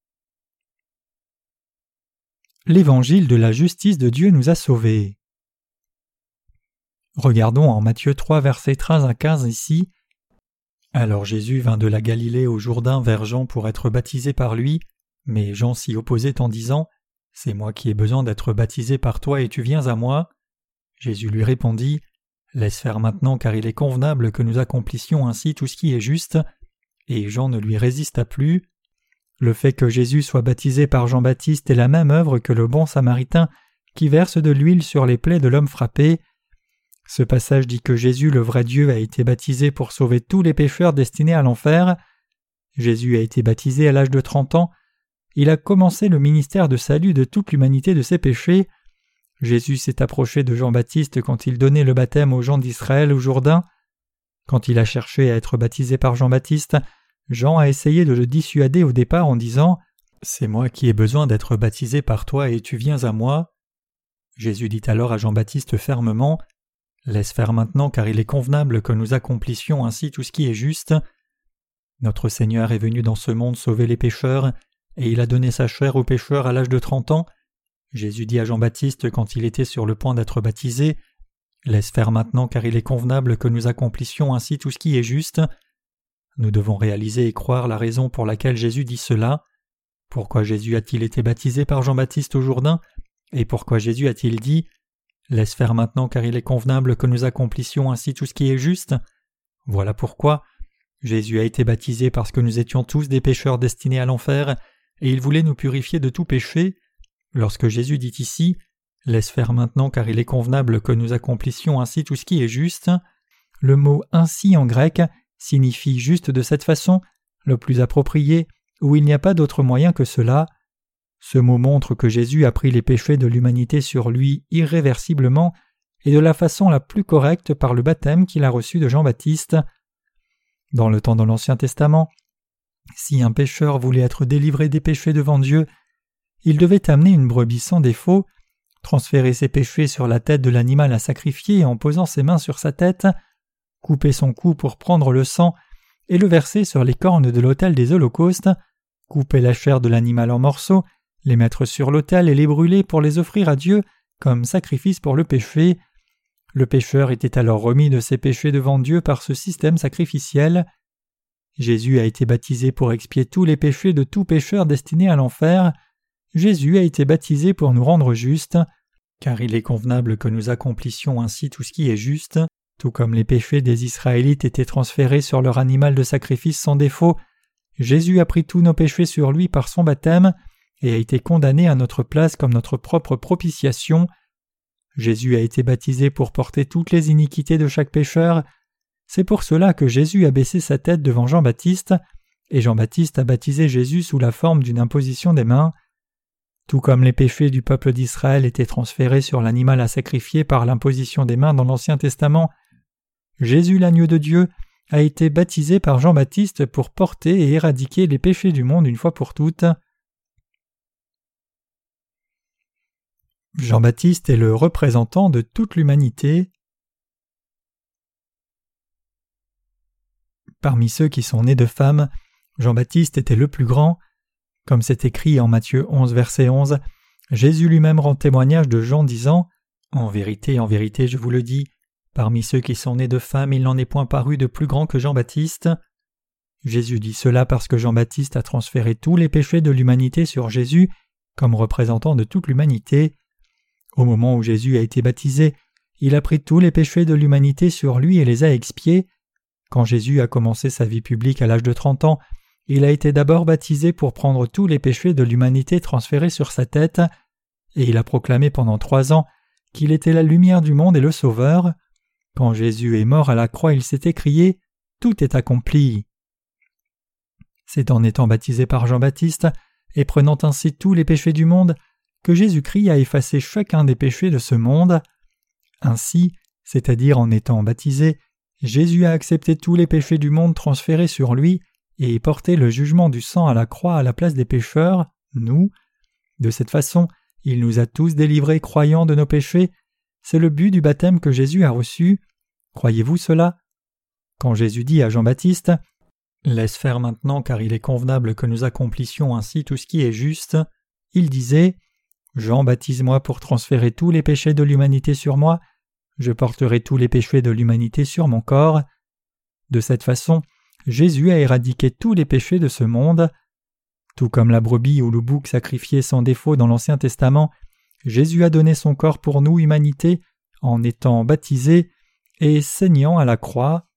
L'évangile de la justice de Dieu nous a sauvés. Regardons en Matthieu trois, versets treize à quinze ici. Alors Jésus vint de la Galilée au Jourdain vers Jean pour être baptisé par lui, mais Jean s'y opposait en disant « C'est moi qui ai besoin d'être baptisé par toi et tu viens à moi ?» Jésus lui répondit « Laisse faire maintenant car il est convenable que nous accomplissions ainsi tout ce qui est juste. » Et Jean ne lui résista plus. Le fait que Jésus soit baptisé par Jean-Baptiste est la même œuvre que le bon Samaritain qui verse de l'huile sur les plaies de l'homme frappé. Ce passage dit que Jésus, le vrai Dieu, a été baptisé pour sauver tous les pécheurs destinés à l'enfer. Jésus a été baptisé à l'âge de trente ans. Il a commencé le ministère de salut de toute l'humanité de ses péchés. Jésus s'est approché de Jean-Baptiste quand il donnait le baptême aux gens d'Israël au Jourdain. Quand il a cherché à être baptisé par Jean-Baptiste, Jean a essayé de le dissuader au départ en disant « C'est moi qui ai besoin d'être baptisé par toi et tu viens à moi. » Jésus dit alors à Jean-Baptiste fermement « Laisse faire maintenant car il est convenable que nous accomplissions ainsi tout ce qui est juste. » Notre Seigneur est venu dans ce monde sauver les pécheurs et il a donné sa chair aux pécheurs à l'âge de trente ans. Jésus dit à Jean-Baptiste quand il était sur le point d'être baptisé « Laisse faire maintenant car il est convenable que nous accomplissions ainsi tout ce qui est juste. » Nous devons réaliser et croire la raison pour laquelle Jésus dit cela. Pourquoi Jésus a-t-il été baptisé par Jean-Baptiste au Jourdain? Et pourquoi Jésus a-t-il dit « Laisse faire maintenant car il est convenable que nous accomplissions ainsi tout ce qui est juste » Voilà pourquoi Jésus a été baptisé parce que nous étions tous des pécheurs destinés à l'enfer et il voulait nous purifier de tout péché. Lorsque Jésus dit ici Laisse faire maintenant car il est convenable que nous accomplissions ainsi tout ce qui est juste. Le mot « ainsi » en grec signifie juste de cette façon, le plus approprié, où il n'y a pas d'autre moyen que cela. Ce mot montre que Jésus a pris les péchés de l'humanité sur lui irréversiblement et de la façon la plus correcte par le baptême qu'il a reçu de Jean-Baptiste. Dans le temps de l'Ancien Testament, si un pécheur voulait être délivré des péchés devant Dieu, il devait amener une brebis sans défaut, transférer ses péchés sur la tête de l'animal à sacrifier en posant ses mains sur sa tête, couper son cou pour prendre le sang et le verser sur les cornes de l'autel des holocaustes, couper la chair de l'animal en morceaux, les mettre sur l'autel et les brûler pour les offrir à Dieu comme sacrifice pour le péché. Le pécheur était alors remis de ses péchés devant Dieu par ce système sacrificiel. Jésus a été baptisé pour expier tous les péchés de tout pécheur destiné à l'enfer. Jésus a été baptisé pour nous rendre justes, car il est convenable que nous accomplissions ainsi tout ce qui est juste, tout comme les péchés des Israélites étaient transférés sur leur animal de sacrifice sans défaut. Jésus a pris tous nos péchés sur lui par son baptême et a été condamné à notre place comme notre propre propitiation. Jésus a été baptisé pour porter toutes les iniquités de chaque pécheur. C'est pour cela que Jésus a baissé sa tête devant Jean-Baptiste, et Jean-Baptiste a baptisé Jésus sous la forme d'une imposition des mains. Tout comme les péchés du peuple d'Israël étaient transférés sur l'animal à sacrifier par l'imposition des mains dans l'Ancien Testament, Jésus l'agneau de Dieu a été baptisé par Jean-Baptiste pour porter et éradiquer les péchés du monde une fois pour toutes. Jean-Baptiste est le représentant de toute l'humanité. Parmi ceux qui sont nés de femmes, Jean-Baptiste était le plus grand. Comme c'est écrit en Matthieu onze, verset onze, Jésus lui-même rend témoignage de Jean disant « En vérité, en vérité, je vous le dis, parmi ceux qui sont nés de femmes, il n'en est point paru de plus grand que Jean-Baptiste. » Jésus dit cela parce que Jean-Baptiste a transféré tous les péchés de l'humanité sur Jésus comme représentant de toute l'humanité. Au moment où Jésus a été baptisé, il a pris tous les péchés de l'humanité sur lui et les a expiés. Quand Jésus a commencé sa vie publique à l'âge de trente ans, il a été d'abord baptisé pour prendre tous les péchés de l'humanité transférés sur sa tête, et il a proclamé pendant trois ans qu'il était la lumière du monde et le Sauveur. Quand Jésus est mort à la croix, il s'est écrié « Tout est accompli ». C'est en étant baptisé par Jean-Baptiste et prenant ainsi tous les péchés du monde que Jésus-Christ a effacé chacun des péchés de ce monde. Ainsi, c'est-à-dire en étant baptisé, Jésus a accepté tous les péchés du monde transférés sur lui et porté le jugement du sang à la croix à la place des pécheurs, nous. De cette façon, il nous a tous délivrés croyants de nos péchés. C'est le but du baptême que Jésus a reçu. Croyez-vous cela? Quand Jésus dit à Jean-Baptiste « Laisse faire maintenant car il est convenable que nous accomplissions ainsi tout ce qui est juste », il disait « Jean, baptise-moi pour transférer tous les péchés de l'humanité sur moi. Je porterai tous les péchés de l'humanité sur mon corps. » De cette façon, Jésus a éradiqué tous les péchés de ce monde. Tout comme la brebis ou le bouc sacrifié sans défaut dans l'Ancien Testament, Jésus a donné son corps pour nous, humanité, en étant baptisé et saignant à la croix.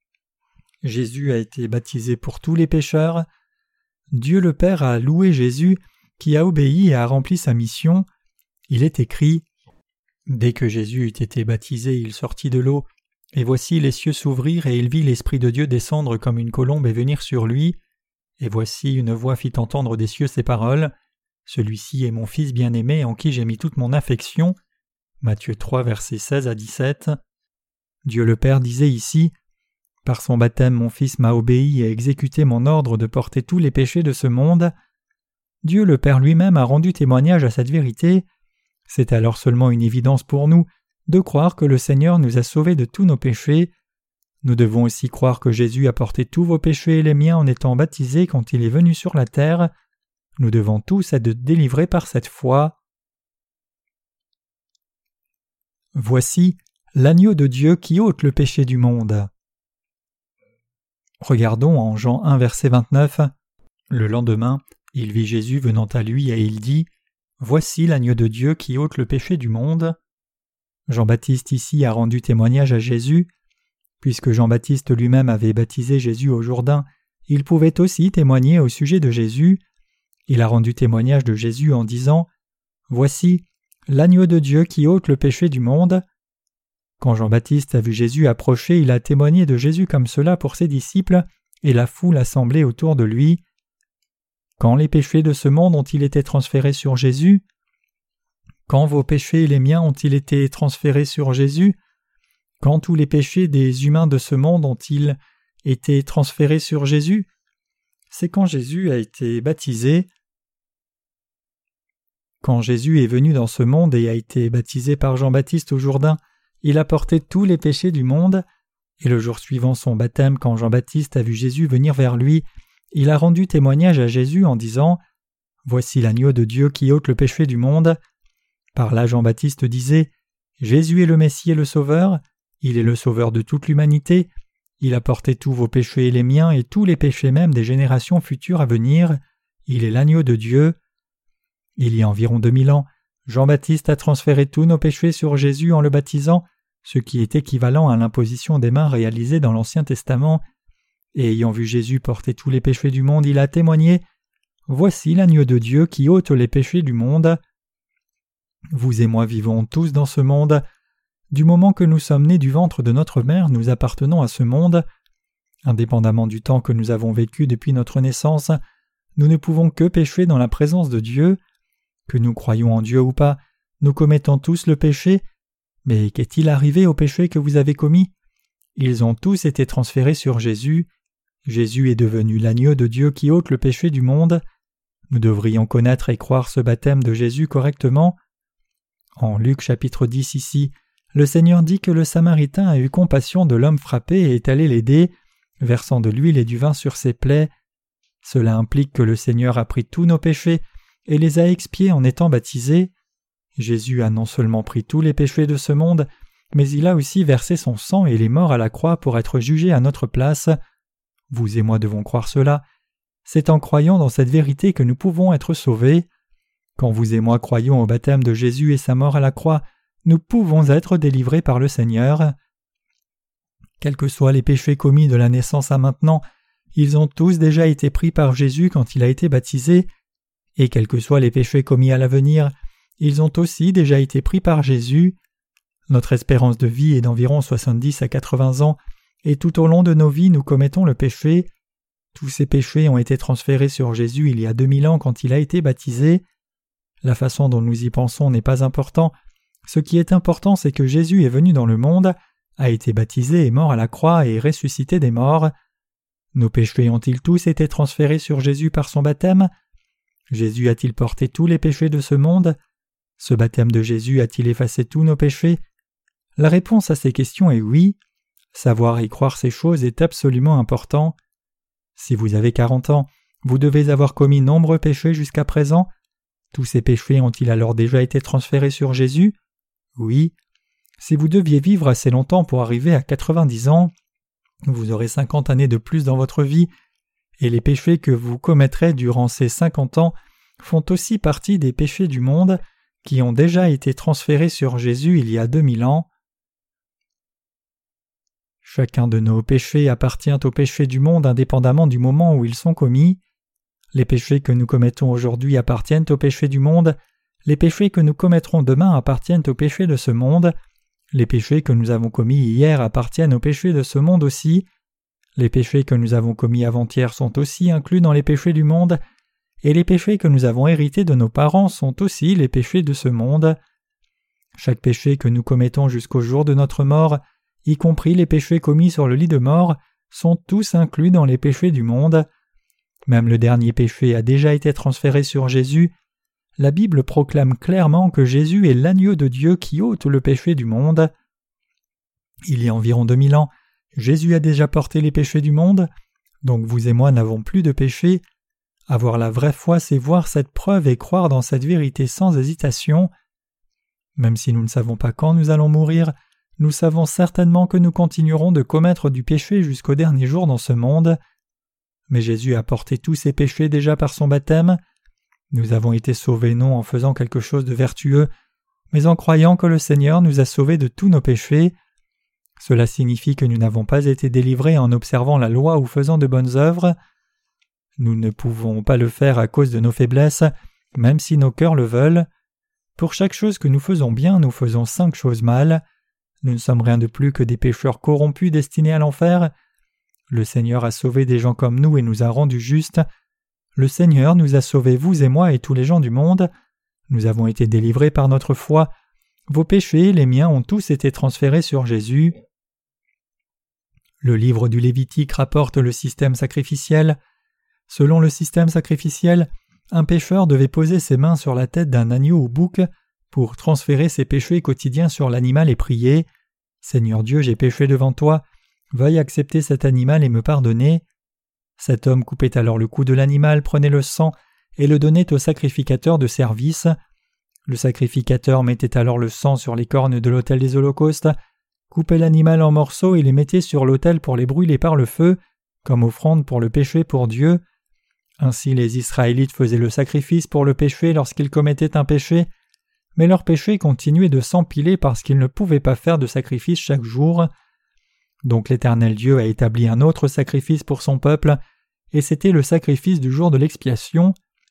Jésus a été baptisé pour tous les pécheurs. Dieu le Père a loué Jésus, qui a obéi et a rempli sa mission. Il est écrit « Dès que Jésus eut été baptisé, il sortit de l'eau. Et voici les cieux s'ouvrirent, et il vit l'Esprit de Dieu descendre comme une colombe et venir sur lui. Et voici une voix fit entendre des cieux ces paroles. Celui-ci est mon Fils bien-aimé, en qui j'ai mis toute mon affection. » Matthieu trois, versets seize à dix-sept. Dieu le Père disait ici « Par son baptême, mon Fils m'a obéi et exécuté mon ordre de porter tous les péchés de ce monde. » Dieu le Père lui-même a rendu témoignage à cette vérité. C'est alors seulement une évidence pour nous de croire que le Seigneur nous a sauvés de tous nos péchés. Nous devons aussi croire que Jésus a porté tous vos péchés et les miens en étant baptisé quand il est venu sur la terre. Nous devons tous être délivrés par cette foi. Voici l'agneau de Dieu qui ôte le péché du monde. Regardons en Jean un, verset vingt-neuf. Le lendemain, il vit Jésus venant à lui et il dit « Voici l'agneau de Dieu qui ôte le péché du monde. » Jean-Baptiste ici a rendu témoignage à Jésus. Puisque Jean-Baptiste lui-même avait baptisé Jésus au Jourdain, il pouvait aussi témoigner au sujet de Jésus. Il a rendu témoignage de Jésus en disant « Voici, l'agneau de Dieu qui ôte le péché du monde. Quand Jean-Baptiste a vu Jésus approcher, il a témoigné de Jésus comme cela pour ses disciples et la foule assemblée autour de lui. Quand les péchés de ce monde ont-ils été transférés sur Jésus? Quand vos péchés et les miens ont-ils été transférés sur Jésus? Quand tous les péchés des humains de ce monde ont-ils été transférés sur Jésus? C'est quand Jésus a été baptisé. Quand Jésus est venu dans ce monde et a été baptisé par Jean-Baptiste au Jourdain, il a porté tous les péchés du monde, et le jour suivant son baptême, quand Jean-Baptiste a vu Jésus venir vers lui, il a rendu témoignage à Jésus en disant « Voici l'agneau de Dieu qui ôte le péché du monde ». Par là Jean-Baptiste disait « Jésus est le Messie et le Sauveur, il est le Sauveur de toute l'humanité, il a porté tous vos péchés et les miens et tous les péchés même des générations futures à venir, il est l'agneau de Dieu ». Il y a environ deux mille ans, Jean-Baptiste a transféré tous nos péchés sur Jésus en le baptisant, ce qui est équivalent à l'imposition des mains réalisée dans l'Ancien Testament, et ayant vu Jésus porter tous les péchés du monde, il a témoigné « Voici l'agneau de Dieu qui ôte les péchés du monde ». Vous et moi vivons tous dans ce monde. Du moment que nous sommes nés du ventre de notre mère, nous appartenons à ce monde. Indépendamment du temps que nous avons vécu depuis notre naissance, nous ne pouvons que pécher dans la présence de Dieu. Que nous croyions en Dieu ou pas, nous commettons tous le péché. Mais qu'est-il arrivé aux péchés que vous avez commis? Ils ont tous été transférés sur Jésus. Jésus est devenu l'agneau de Dieu qui ôte le péché du monde. Nous devrions connaître et croire ce baptême de Jésus correctement. En Luc chapitre dix ici, le Seigneur dit que le Samaritain a eu compassion de l'homme frappé et est allé l'aider, versant de l'huile et du vin sur ses plaies. Cela implique que le Seigneur a pris tous nos péchés et les a expiés en étant baptisé. Jésus a non seulement pris tous les péchés de ce monde, mais il a aussi versé son sang et il est mort à la croix pour être jugé à notre place. Vous et moi devons croire cela. C'est en croyant dans cette vérité que nous pouvons être sauvés. Quand vous et moi croyons au baptême de Jésus et sa mort à la croix, nous pouvons être délivrés par le Seigneur. Quels que soient les péchés commis de la naissance à maintenant, ils ont tous déjà été pris par Jésus quand il a été baptisé, et quels que soient les péchés commis à l'avenir, ils ont aussi déjà été pris par Jésus. Notre espérance de vie est d'environ soixante-dix à quatre-vingts ans, et tout au long de nos vies nous commettons le péché. Tous ces péchés ont été transférés sur Jésus il y a deux mille ans quand il a été baptisé. La façon dont nous y pensons n'est pas important. Ce qui est important, c'est que Jésus est venu dans le monde, a été baptisé et mort à la croix et est ressuscité des morts. Nos péchés ont-ils tous été transférés sur Jésus par son baptême? Jésus a-t-il porté tous les péchés de ce monde? Ce baptême de Jésus a-t-il effacé tous nos péchés? La réponse à ces questions est oui. Savoir et croire ces choses est absolument important. Si vous avez quarante ans, vous devez avoir commis nombreux péchés jusqu'à présent. Tous ces péchés ont-ils alors déjà été transférés sur Jésus? Oui. Si vous deviez vivre assez longtemps pour arriver à quatre-vingt-dix ans, vous aurez cinquante années de plus dans votre vie, et les péchés que vous commettrez durant ces cinquante ans font aussi partie des péchés du monde qui ont déjà été transférés sur Jésus il y a deux mille ans. Chacun de nos péchés appartient aux péchés du monde indépendamment du moment où ils sont commis. Les péchés que nous commettons aujourd'hui appartiennent aux péchés du monde, les péchés que nous commettrons demain appartiennent aux péchés de ce monde, les péchés que nous avons commis hier appartiennent aux péchés de ce monde aussi, les péchés que nous avons commis avant-hier sont aussi inclus dans les péchés du monde, et les péchés que nous avons hérités de nos parents sont aussi les péchés de ce monde. Chaque péché que nous commettons jusqu'au jour de notre mort, y compris les péchés commis sur le lit de mort, sont tous inclus dans les péchés du monde. Même le dernier péché a déjà été transféré sur Jésus. La Bible proclame clairement que Jésus est l'agneau de Dieu qui ôte le péché du monde. Il y a environ deux mille ans, Jésus a déjà porté les péchés du monde, donc vous et moi n'avons plus de péché. Avoir la vraie foi, c'est voir cette preuve et croire dans cette vérité sans hésitation. Même si nous ne savons pas quand nous allons mourir, nous savons certainement que nous continuerons de commettre du péché jusqu'au dernier jour dans ce monde. Mais Jésus a porté tous ses péchés déjà par son baptême. Nous avons été sauvés non en faisant quelque chose de vertueux, mais en croyant que le Seigneur nous a sauvés de tous nos péchés. Cela signifie que nous n'avons pas été délivrés en observant la loi ou faisant de bonnes œuvres. Nous ne pouvons pas le faire à cause de nos faiblesses, même si nos cœurs le veulent. Pour chaque chose que nous faisons bien, nous faisons cinq choses mal. Nous ne sommes rien de plus que des pécheurs corrompus destinés à l'enfer. Le Seigneur a sauvé des gens comme nous et nous a rendus justes. Le Seigneur nous a sauvés, vous et moi et tous les gens du monde. Nous avons été délivrés par notre foi. Vos péchés, les miens, ont tous été transférés sur Jésus. Le livre du Lévitique rapporte le système sacrificiel. Selon le système sacrificiel, un pécheur devait poser ses mains sur la tête d'un agneau ou bouc pour transférer ses péchés quotidiens sur l'animal et prier « Seigneur Dieu, j'ai péché devant toi, veuille accepter cet animal et me pardonner. » Cet homme coupait alors le cou de l'animal, prenait le sang et le donnait au sacrificateur de service. Le sacrificateur mettait alors le sang sur les cornes de l'autel des holocaustes, coupait l'animal en morceaux et les mettait sur l'autel pour les brûler par le feu, comme offrande pour le péché pour Dieu. Ainsi les Israélites faisaient le sacrifice pour le péché lorsqu'ils commettaient un péché, mais leur péché continuait de s'empiler parce qu'ils ne pouvaient pas faire de sacrifice chaque jour. Donc l'Éternel Dieu a établi un autre sacrifice pour son peuple, et c'était le sacrifice du jour de l'expiation.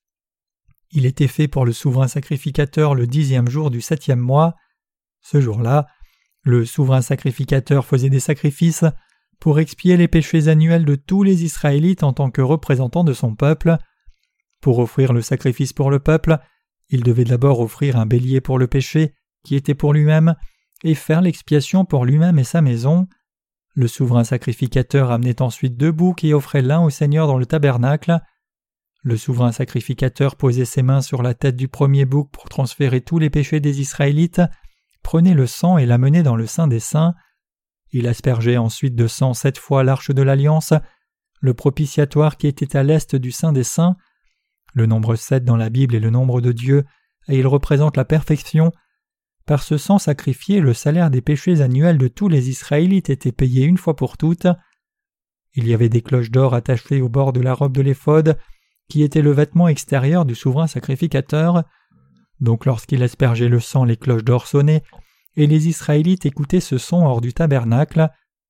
Il était fait pour le souverain sacrificateur le dixième jour du septième mois. Ce jour-là, le souverain sacrificateur faisait des sacrifices pour expier les péchés annuels de tous les Israélites en tant que représentant de son peuple. Pour offrir le sacrifice pour le peuple, il devait d'abord offrir un bélier pour le péché, qui était pour lui-même, et faire l'expiation pour lui-même et sa maison. Le souverain sacrificateur amenait ensuite deux boucs et offrait l'un au Seigneur dans le tabernacle. Le souverain sacrificateur posait ses mains sur la tête du premier bouc pour transférer tous les péchés des Israélites, prenait le sang et l'amenait dans le Saint des Saints. Il aspergeait ensuite de sang sept fois l'arche de l'Alliance, le propitiatoire qui était à l'est du Saint des Saints. Le nombre sept dans la Bible est le nombre de Dieu, et il représente la perfection. Par ce sang sacrifié, le salaire des péchés annuels de tous les Israélites était payé une fois pour toutes. Il y avait des cloches d'or attachées au bord de la robe de l'éphod, qui était le vêtement extérieur du souverain sacrificateur. Donc lorsqu'il aspergeait le sang, les cloches d'or sonnaient, et les Israélites écoutaient ce son hors du tabernacle.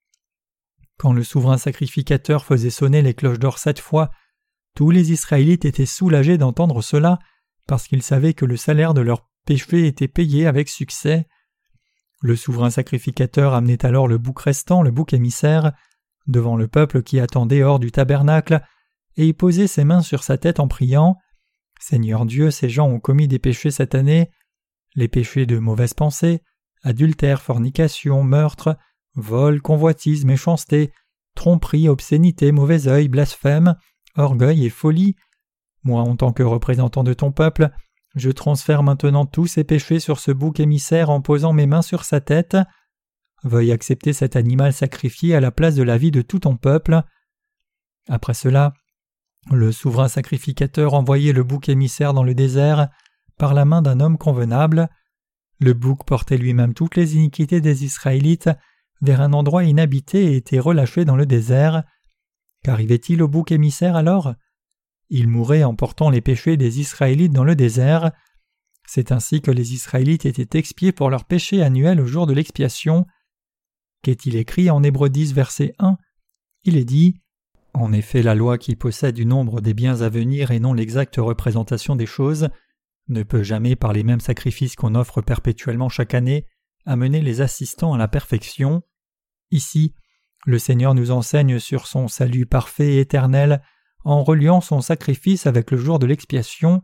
Quand le souverain sacrificateur faisait sonner les cloches d'or sept fois, tous les Israélites étaient soulagés d'entendre cela, parce qu'ils savaient que le salaire de leurs péchés était payé avec succès. Le souverain sacrificateur amenait alors le bouc restant, le bouc émissaire, devant le peuple qui attendait hors du tabernacle, et y posait ses mains sur sa tête en priant « Seigneur Dieu, ces gens ont commis des péchés cette année, les péchés de mauvaise pensée, adultère, fornication, meurtre, vol, convoitise, méchanceté, tromperie, obscénité, mauvais œil, blasphème, orgueil et folie. Moi, en tant que représentant de ton peuple, je transfère maintenant tous ces péchés sur ce bouc émissaire en posant mes mains sur sa tête. Veuille accepter cet animal sacrifié à la place de la vie de tout ton peuple. » Après cela, le souverain sacrificateur envoyait le bouc émissaire dans le désert par la main d'un homme convenable. Le bouc portait lui-même toutes les iniquités des Israélites vers un endroit inhabité et était relâché dans le désert. Qu'arrivait-il au bouc émissaire alors ? Il mourait en portant les péchés des Israélites dans le désert. C'est ainsi que les Israélites étaient expiés pour leurs péchés annuels au jour de l'expiation. Qu'est-il écrit en Hébreux dix, verset un ? Il est dit « En effet, la loi qui possède du nombre des biens à venir et non l'exacte représentation des choses ne peut jamais, par les mêmes sacrifices qu'on offre perpétuellement chaque année, amener les assistants à la perfection. » Ici, le Seigneur nous enseigne sur son salut parfait et éternel en reliant son sacrifice avec le jour de l'expiation.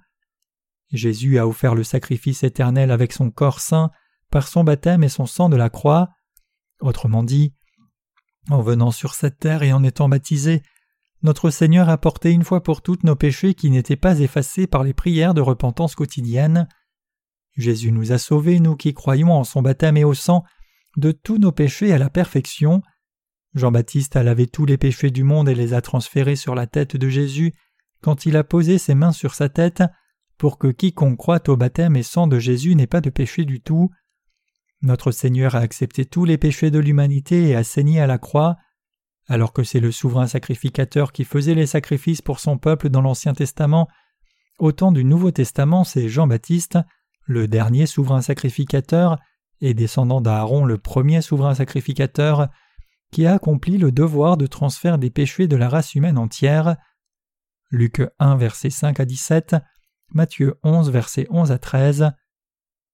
Jésus a offert le sacrifice éternel avec son corps saint par son baptême et son sang de la croix. Autrement dit, en venant sur cette terre et en étant baptisé, notre Seigneur a porté une fois pour toutes nos péchés qui n'étaient pas effacés par les prières de repentance quotidiennes. Jésus nous a sauvés, nous qui croyons en son baptême et au sang, de tous nos péchés à la perfection. Jean-Baptiste a lavé tous les péchés du monde et les a transférés sur la tête de Jésus quand il a posé ses mains sur sa tête pour que quiconque croit au baptême et sang de Jésus n'ait pas de péché du tout. Notre Seigneur a accepté tous les péchés de l'humanité et a saigné à la croix. Alors que c'est le souverain sacrificateur qui faisait les sacrifices pour son peuple dans l'Ancien Testament, au temps du Nouveau Testament, c'est Jean-Baptiste, le dernier souverain sacrificateur, et descendant d'Aaron, le premier souverain sacrificateur, qui a accompli le devoir de transfert des péchés de la race humaine entière. Luc un, versets cinq à dix-sept, Matthieu onze, versets onze à treize.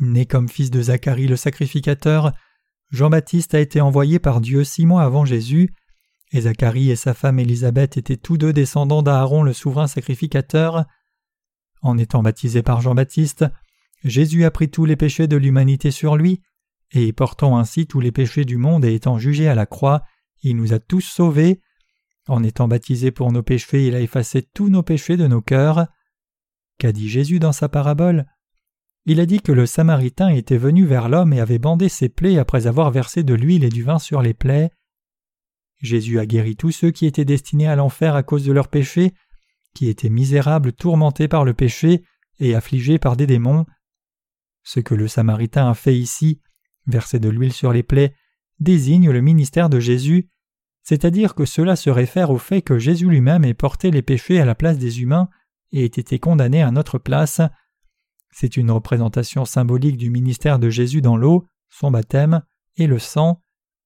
Né comme fils de Zacharie le sacrificateur, Jean-Baptiste a été envoyé par Dieu six mois avant Jésus, et Zacharie et sa femme Élisabeth étaient tous deux descendants d'Aaron le souverain sacrificateur. En étant baptisé par Jean-Baptiste, Jésus a pris tous les péchés de l'humanité sur lui, et portant ainsi tous les péchés du monde et étant jugé à la croix, il nous a tous sauvés. En étant baptisé pour nos péchés, il a effacé tous nos péchés de nos cœurs. Qu'a dit Jésus dans sa parabole ? Il a dit que le Samaritain était venu vers l'homme et avait bandé ses plaies après avoir versé de l'huile et du vin sur les plaies. Jésus a guéri tous ceux qui étaient destinés à l'enfer à cause de leurs péchés, qui étaient misérables, tourmentés par le péché et affligés par des démons. Ce que le Samaritain a fait ici, verser de l'huile sur les plaies, désigne le ministère de Jésus, c'est-à-dire que cela se réfère au fait que Jésus lui-même ait porté les péchés à la place des humains et ait été condamné à notre place. C'est une représentation symbolique du ministère de Jésus dans l'eau, son baptême et le sang.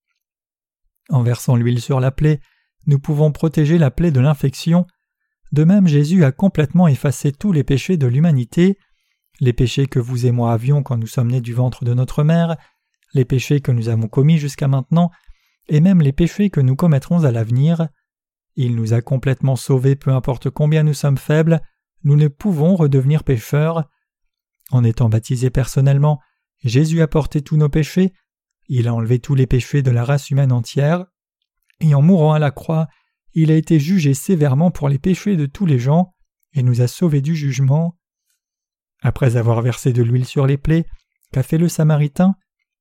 En versant l'huile sur la plaie, nous pouvons protéger la plaie de l'infection. De même, Jésus a complètement effacé tous les péchés de l'humanité, les péchés que vous et moi avions quand nous sommes nés du ventre de notre mère, les péchés que nous avons commis jusqu'à maintenant, et même les péchés que nous commettrons à l'avenir. Il nous a complètement sauvés, peu importe combien nous sommes faibles, nous ne pouvons redevenir pécheurs. En étant baptisé personnellement, Jésus a porté tous nos péchés, il a enlevé tous les péchés de la race humaine entière, et en mourant à la croix, il a été jugé sévèrement pour les péchés de tous les gens, et nous a sauvés du jugement. Après avoir versé de l'huile sur les plaies, qu'a fait le Samaritain ?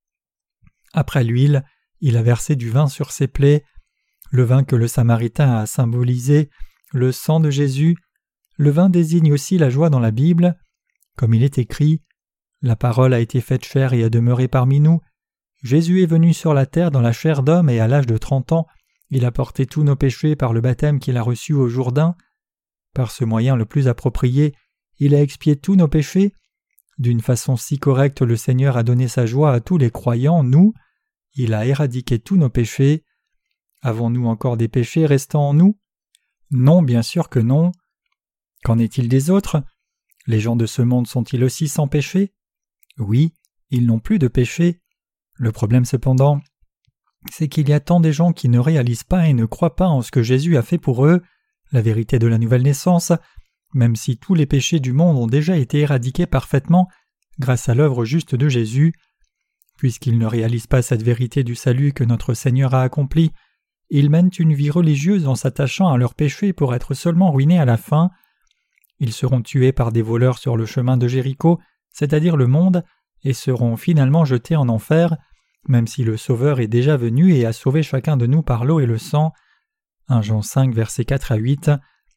Après l'huile, il a versé du vin sur ses plaies, le vin que le Samaritain a symbolisé, le sang de Jésus. Le vin désigne aussi la joie dans la Bible. Comme il est écrit, « La parole a été faite chair et a demeuré parmi nous. Jésus est venu sur la terre dans la chair d'homme et à l'âge de trente ans, il a porté tous nos péchés par le baptême qu'il a reçu au Jourdain. Par ce moyen le plus approprié, il a expié tous nos péchés. D'une façon si correcte, le Seigneur a donné sa joie à tous les croyants, nous. Il a éradiqué tous nos péchés. Avons-nous encore des péchés restant en nous ? Non, bien sûr que non. Qu'en est-il des autres ? Les gens de ce monde sont-ils aussi sans péché ? Oui, ils n'ont plus de péché. Le problème cependant, c'est qu'il y a tant de gens qui ne réalisent pas et ne croient pas en ce que Jésus a fait pour eux, la vérité de la nouvelle naissance, même si tous les péchés du monde ont déjà été éradiqués parfaitement grâce à l'œuvre juste de Jésus. Puisqu'ils ne réalisent pas cette vérité du salut que notre Seigneur a accompli, ils mènent une vie religieuse en s'attachant à leurs péchés pour être seulement ruinés à la fin. Ils seront tués par des voleurs sur le chemin de Jéricho, c'est-à-dire le monde, et seront finalement jetés en enfer, même si le Sauveur est déjà venu et a sauvé chacun de nous par l'eau et le sang. premier Jean cinq, versets quatre à huit.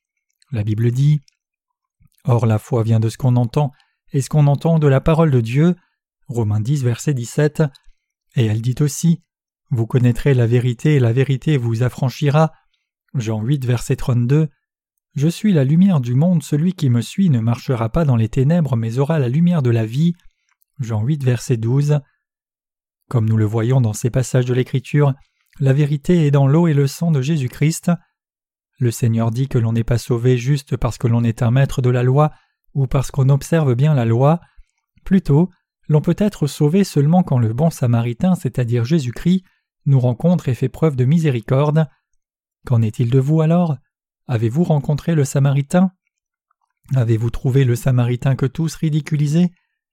La Bible dit « Or la foi vient de ce qu'on entend, et ce qu'on entend de la parole de Dieu. » Romains dix, verset dix-sept. Et elle dit aussi « Vous connaîtrez la vérité, et la vérité vous affranchira. » Jean huit, verset trente-deux. « Je suis la lumière du monde, celui qui me suit ne marchera pas dans les ténèbres, mais aura la lumière de la vie. » Jean huit, verset douze. Comme nous le voyons dans ces passages de l'Écriture, la vérité est dans l'eau et le sang de Jésus-Christ. Le Seigneur dit que l'on n'est pas sauvé juste parce que l'on est un maître de la loi ou parce qu'on observe bien la loi. Plutôt, l'on peut être sauvé seulement quand le bon Samaritain, c'est-à-dire Jésus-Christ, nous rencontre et fait preuve de miséricorde. Qu'en est-il de vous alors ? Avez-vous rencontré le Samaritain ? Avez-vous trouvé le Samaritain que tous ridiculisaient ?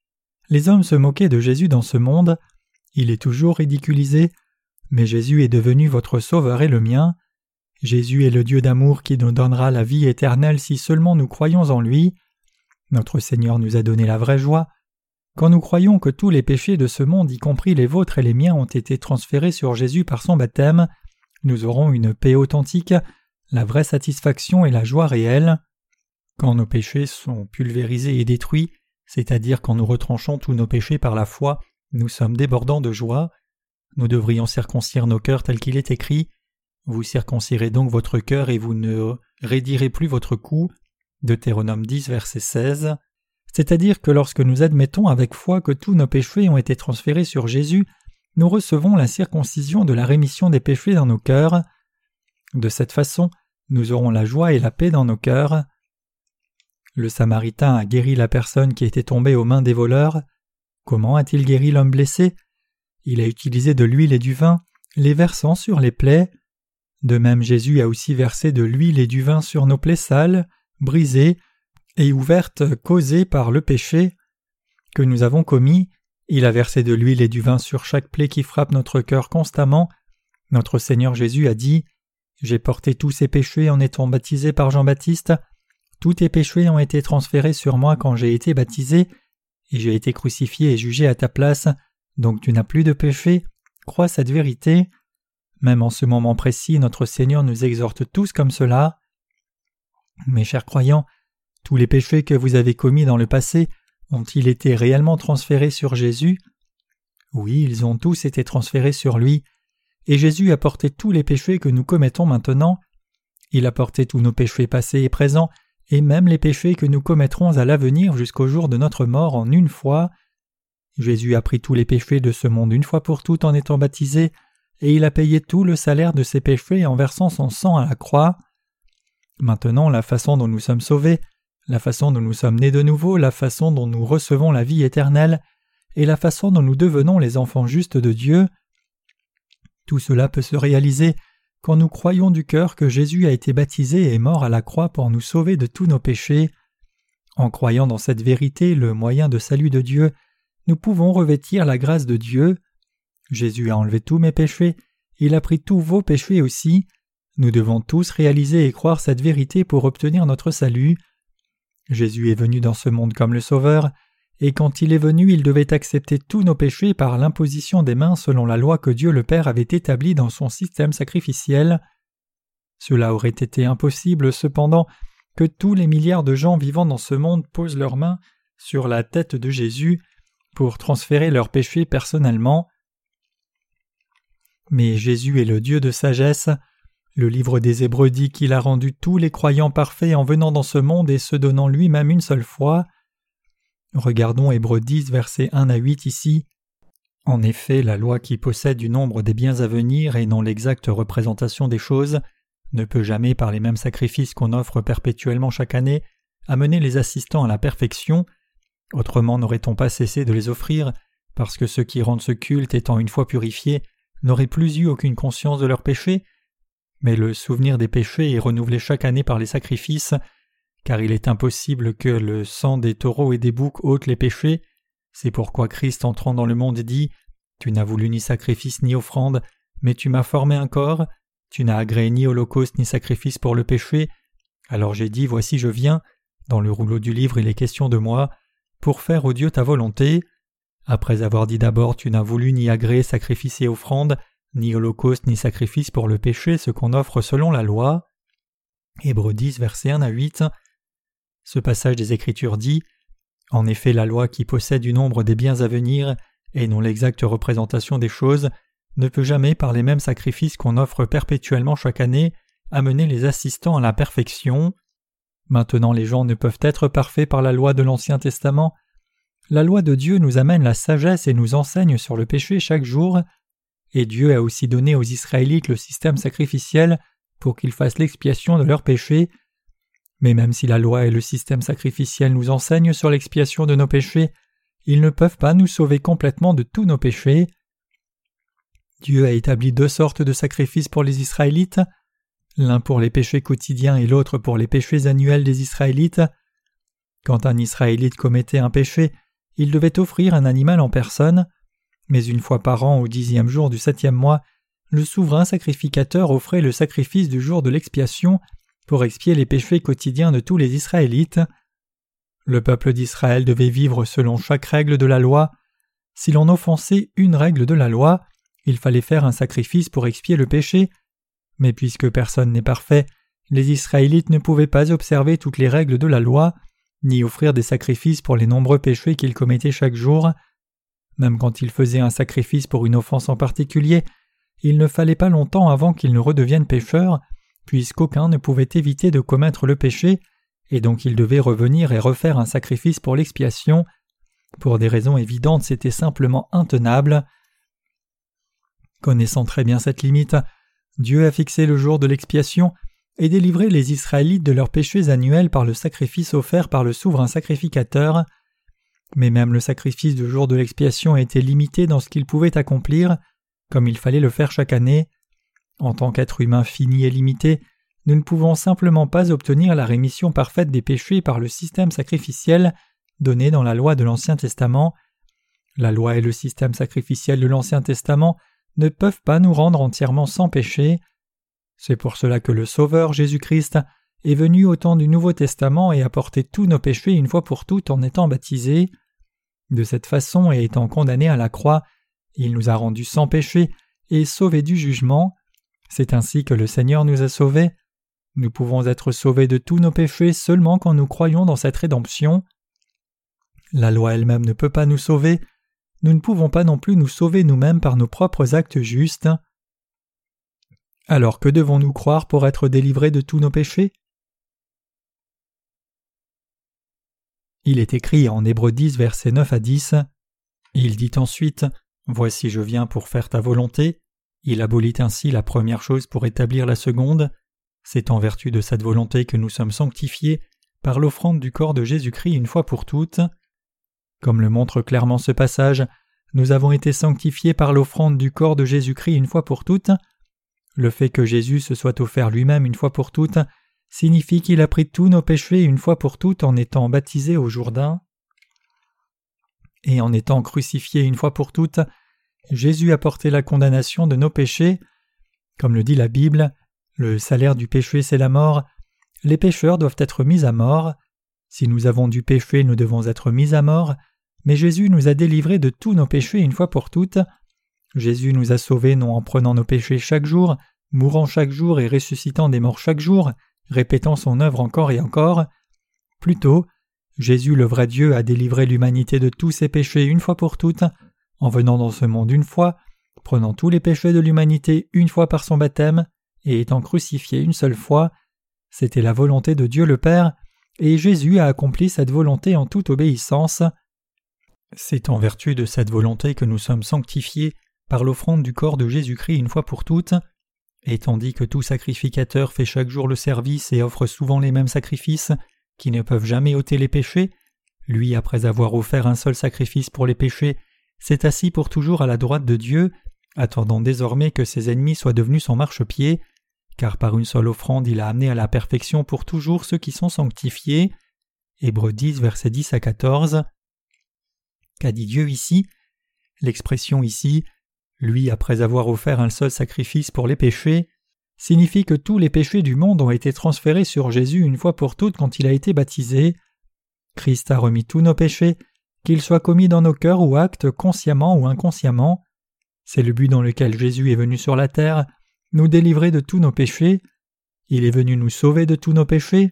Les hommes se moquaient de Jésus dans ce monde. Il est toujours ridiculisé, mais Jésus est devenu votre Sauveur et le mien. Jésus est le Dieu d'amour qui nous donnera la vie éternelle si seulement nous croyons en lui. Notre Seigneur nous a donné la vraie joie. Quand nous croyons que tous les péchés de ce monde, y compris les vôtres et les miens, ont été transférés sur Jésus par son baptême, nous aurons une paix authentique, la vraie satisfaction et la joie réelle. Quand nos péchés sont pulvérisés et détruits, c'est-à-dire quand nous retranchons tous nos péchés par la foi, nous sommes débordants de joie. Nous devrions circoncire nos cœurs tel qu'il est écrit. Vous circoncirez donc votre cœur et vous ne raidirez plus votre cou. Deutéronome dix, verset seize. C'est-à-dire que lorsque nous admettons avec foi que tous nos péchés ont été transférés sur Jésus, nous recevons la circoncision de la rémission des péchés dans nos cœurs. De cette façon, nous aurons la joie et la paix dans nos cœurs. Le Samaritain a guéri la personne qui était tombée aux mains des voleurs. Comment a-t-il guéri l'homme blessé? Il a utilisé de l'huile et du vin, les versant sur les plaies. De même, Jésus a aussi versé de l'huile et du vin sur nos plaies sales, brisées et ouvertes, causées par le péché que nous avons commis. Il a versé de l'huile et du vin sur chaque plaie qui frappe notre cœur constamment. Notre Seigneur Jésus a dit « J'ai porté tous ces péchés en étant baptisé par Jean-Baptiste. Tous tes péchés ont été transférés sur moi quand j'ai été baptisé, et j'ai été crucifié et jugé à ta place, donc tu n'as plus de péché. Crois cette vérité. » Même en ce moment précis, notre Seigneur nous exhorte tous comme cela. Mes chers croyants, tous les péchés que vous avez commis dans le passé ont-ils été réellement transférés sur Jésus? Oui, ils ont tous été transférés sur lui, et Jésus a porté tous les péchés que nous commettons maintenant. Il a porté tous nos péchés passés et présents, et même les péchés que nous commettrons à l'avenir jusqu'au jour de notre mort en une fois. Jésus a pris tous les péchés de ce monde une fois pour toutes en étant baptisé, et il a payé tout le salaire de ses péchés en versant son sang à la croix. Maintenant, la façon dont nous sommes sauvés, la façon dont nous sommes nés de nouveau, la façon dont nous recevons la vie éternelle, et la façon dont nous devenons les enfants justes de Dieu, tout cela peut se réaliser quand nous croyons du cœur que Jésus a été baptisé et est mort à la croix pour nous sauver de tous nos péchés. En croyant dans cette vérité, le moyen de salut de Dieu, nous pouvons revêtir la grâce de Dieu. Jésus a enlevé tous mes péchés, il a pris tous vos péchés aussi. Nous devons tous réaliser et croire cette vérité pour obtenir notre salut. Jésus est venu dans ce monde comme le Sauveur, et quand il est venu, il devait accepter tous nos péchés par l'imposition des mains selon la loi que Dieu le Père avait établie dans son système sacrificiel. Cela aurait été impossible cependant que tous les milliards de gens vivant dans ce monde posent leurs mains sur la tête de Jésus pour transférer leurs péchés personnellement. Mais Jésus est le Dieu de sagesse. Le livre des Hébreux dit qu'il a rendu tous les croyants parfaits en venant dans ce monde et se donnant lui-même une seule fois. Regardons Hébreux dix, versets un à huit ici. En effet, la loi qui possède du nombre des biens à venir et non l'exacte représentation des choses ne peut jamais, par les mêmes sacrifices qu'on offre perpétuellement chaque année, amener les assistants à la perfection. Autrement n'aurait-on pas cessé de les offrir, parce que ceux qui rendent ce culte étant une fois purifiés n'auraient plus eu aucune conscience de leurs péchés. Mais le souvenir des péchés est renouvelé chaque année par les sacrifices, car il est impossible que le sang des taureaux et des boucs ôte les péchés. C'est pourquoi Christ, entrant dans le monde, dit « Tu n'as voulu ni sacrifice ni offrande, mais tu m'as formé un corps. Tu n'as agréé ni holocauste ni sacrifice pour le péché. Alors j'ai dit, voici je viens. Dans le rouleau du livre il est question de moi, pour faire, ô Dieu, ta volonté. Après avoir dit d'abord, tu n'as voulu ni agréer sacrifice et offrande, ni holocauste ni sacrifice pour le péché, ce qu'on offre selon la loi. » Hébreux dix, versets un à huit. Ce passage des Écritures dit « En effet, la loi qui possède du nombre des biens à venir, et non l'exacte représentation des choses, ne peut jamais, par les mêmes sacrifices qu'on offre perpétuellement chaque année, amener les assistants à la perfection. Maintenant les gens ne peuvent être parfaits par la loi de l'Ancien Testament. La loi de Dieu nous amène la sagesse et nous enseigne sur le péché chaque jour. Et Dieu a aussi donné aux Israélites le système sacrificiel pour qu'ils fassent l'expiation de leurs péchés. Mais même si la loi et le système sacrificiel nous enseignent sur l'expiation de nos péchés, ils ne peuvent pas nous sauver complètement de tous nos péchés. Dieu a établi deux sortes de sacrifices pour les Israélites, l'un pour les péchés quotidiens et l'autre pour les péchés annuels des Israélites. Quand un Israélite commettait un péché, il devait offrir un animal en personne. Mais une fois par an, au dixième jour du septième mois, le souverain sacrificateur offrait le sacrifice du jour de l'expiation pour expier les péchés quotidiens de tous les Israélites. Le peuple d'Israël devait vivre selon chaque règle de la loi. Si l'on offensait une règle de la loi, il fallait faire un sacrifice pour expier le péché. Mais puisque personne n'est parfait, les Israélites ne pouvaient pas observer toutes les règles de la loi, ni offrir des sacrifices pour les nombreux péchés qu'ils commettaient chaque jour. Même quand ils faisaient un sacrifice pour une offense en particulier, il ne fallait pas longtemps avant qu'ils ne redeviennent pécheurs, puisqu'aucun ne pouvait éviter de commettre le péché, et donc ils devaient revenir et refaire un sacrifice pour l'expiation. Pour des raisons évidentes, c'était simplement intenable. Connaissant très bien cette limite, Dieu a fixé le jour de l'expiation et délivré les Israélites de leurs péchés annuels par le sacrifice offert par le souverain sacrificateur. mais même le sacrifice du jour de l'expiation était limité dans ce qu'il pouvait accomplir, comme il fallait le faire chaque année. En tant qu'être humain fini et limité, nous ne pouvons simplement pas obtenir la rémission parfaite des péchés par le système sacrificiel donné dans la loi de l'Ancien Testament. La loi et le système sacrificiel de l'Ancien Testament ne peuvent pas nous rendre entièrement sans péché. C'est pour cela que le Sauveur Jésus-Christ est venu au temps du Nouveau Testament et a porté tous nos péchés une fois pour toutes en étant baptisé. De cette façon et étant condamné à la croix, il nous a rendus sans péché et sauvés du jugement. C'est ainsi que le Seigneur nous a sauvés. Nous pouvons être sauvés de tous nos péchés seulement quand nous croyons dans cette rédemption. La loi elle-même ne peut pas nous sauver. Nous ne pouvons pas non plus nous sauver nous-mêmes par nos propres actes justes. Alors que devons-nous croire pour être délivrés de tous nos péchés? Il est écrit en Hébreux dix, versets neuf à dix. Il dit ensuite « Voici je viens pour faire ta volonté ». Il abolit ainsi la première chose pour établir la seconde. C'est en vertu de cette volonté que nous sommes sanctifiés par l'offrande du corps de Jésus-Christ une fois pour toutes. Comme le montre clairement ce passage, nous avons été sanctifiés par l'offrande du corps de Jésus-Christ une fois pour toutes. Le fait que Jésus se soit offert lui-même une fois pour toutes signifie qu'il a pris tous nos péchés une fois pour toutes en étant baptisé au Jourdain. Et en étant crucifié une fois pour toutes, Jésus a porté la condamnation de nos péchés. Comme le dit la Bible, le salaire du péché c'est la mort. Les pécheurs doivent être mis à mort. Si nous avons du péché, nous devons être mis à mort, mais Jésus nous a délivrés de tous nos péchés une fois pour toutes. Jésus nous a sauvés non en prenant nos péchés chaque jour, mourant chaque jour et ressuscitant des morts chaque jour, répétant son œuvre encore et encore. Plutôt, Jésus le vrai Dieu a délivré l'humanité de tous ses péchés une fois pour toutes, en venant dans ce monde une fois, prenant tous les péchés de l'humanité une fois par son baptême, et étant crucifié une seule fois. C'était la volonté de Dieu le Père, et Jésus a accompli cette volonté en toute obéissance. C'est en vertu de cette volonté que nous sommes sanctifiés par l'offrande du corps de Jésus-Christ une fois pour toutes. Et tandis que tout sacrificateur fait chaque jour le service et offre souvent les mêmes sacrifices, qui ne peuvent jamais ôter les péchés, lui, après avoir offert un seul sacrifice pour les péchés, s'est assis pour toujours à la droite de Dieu, attendant désormais que ses ennemis soient devenus son marchepied, car par une seule offrande il a amené à la perfection pour toujours ceux qui sont sanctifiés. Hébreux dix, versets dix à quatorze. Qu'a dit Dieu ici? L'expression ici « lui après avoir offert un seul sacrifice pour les péchés » signifie que tous les péchés du monde ont été transférés sur Jésus une fois pour toutes quand il a été baptisé. Christ a remis tous nos péchés, qu'ils soient commis dans nos cœurs ou actes consciemment ou inconsciemment. C'est le but dans lequel Jésus est venu sur la terre, nous délivrer de tous nos péchés. Il est venu nous sauver de tous nos péchés.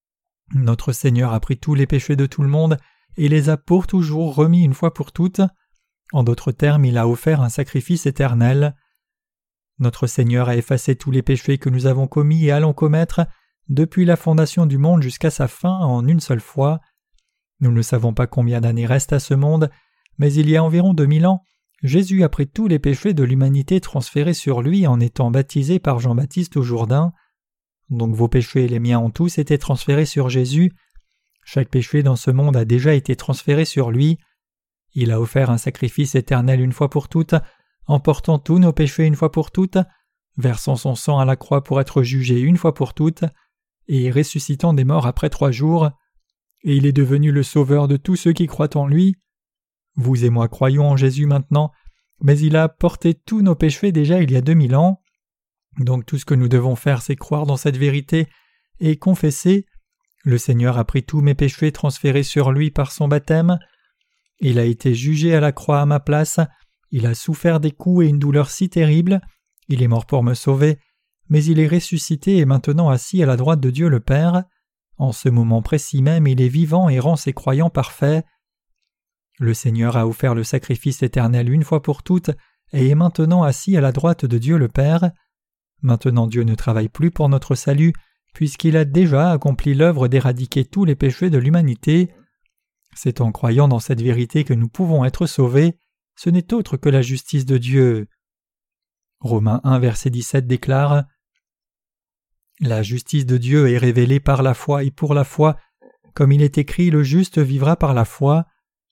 Notre Seigneur a pris tous les péchés de tout le monde et les a pour toujours remis une fois pour toutes. En d'autres termes, il a offert un sacrifice éternel. Notre Seigneur a effacé tous les péchés que nous avons commis et allons commettre depuis la fondation du monde jusqu'à sa fin en une seule fois. Nous ne savons pas combien d'années restent à ce monde, mais il y a environ deux mille ans, Jésus a pris tous les péchés de l'humanité transférés sur lui en étant baptisé par Jean-Baptiste au Jourdain. Donc vos péchés et les miens ont tous été transférés sur Jésus. Chaque péché dans ce monde a déjà été transféré sur lui. Il a offert un sacrifice éternel une fois pour toutes, en portant tous nos péchés une fois pour toutes, versant son sang à la croix pour être jugé une fois pour toutes, et ressuscitant des morts après trois jours. Et il est devenu le sauveur de tous ceux qui croient en lui. Vous et moi croyons en Jésus maintenant, mais il a porté tous nos péchés déjà il y a deux mille ans. Donc tout ce que nous devons faire, c'est croire dans cette vérité et confesser. Le Seigneur a pris tous mes péchés transférés sur lui par son baptême. Il a été jugé à la croix à ma place, il a souffert des coups et une douleur si terrible, il est mort pour me sauver, mais il est ressuscité et maintenant assis à la droite de Dieu le Père. En ce moment précis même, il est vivant et rend ses croyants parfaits. Le Seigneur a offert le sacrifice éternel une fois pour toutes et est maintenant assis à la droite de Dieu le Père. Maintenant Dieu ne travaille plus pour notre salut, puisqu'il a déjà accompli l'œuvre d'éradiquer tous les péchés de l'humanité. C'est en croyant dans cette vérité que nous pouvons être sauvés, ce n'est autre que la justice de Dieu. Romains un, verset dix-sept déclare « La justice de Dieu est révélée par la foi et pour la foi, comme il est écrit, le juste vivra par la foi.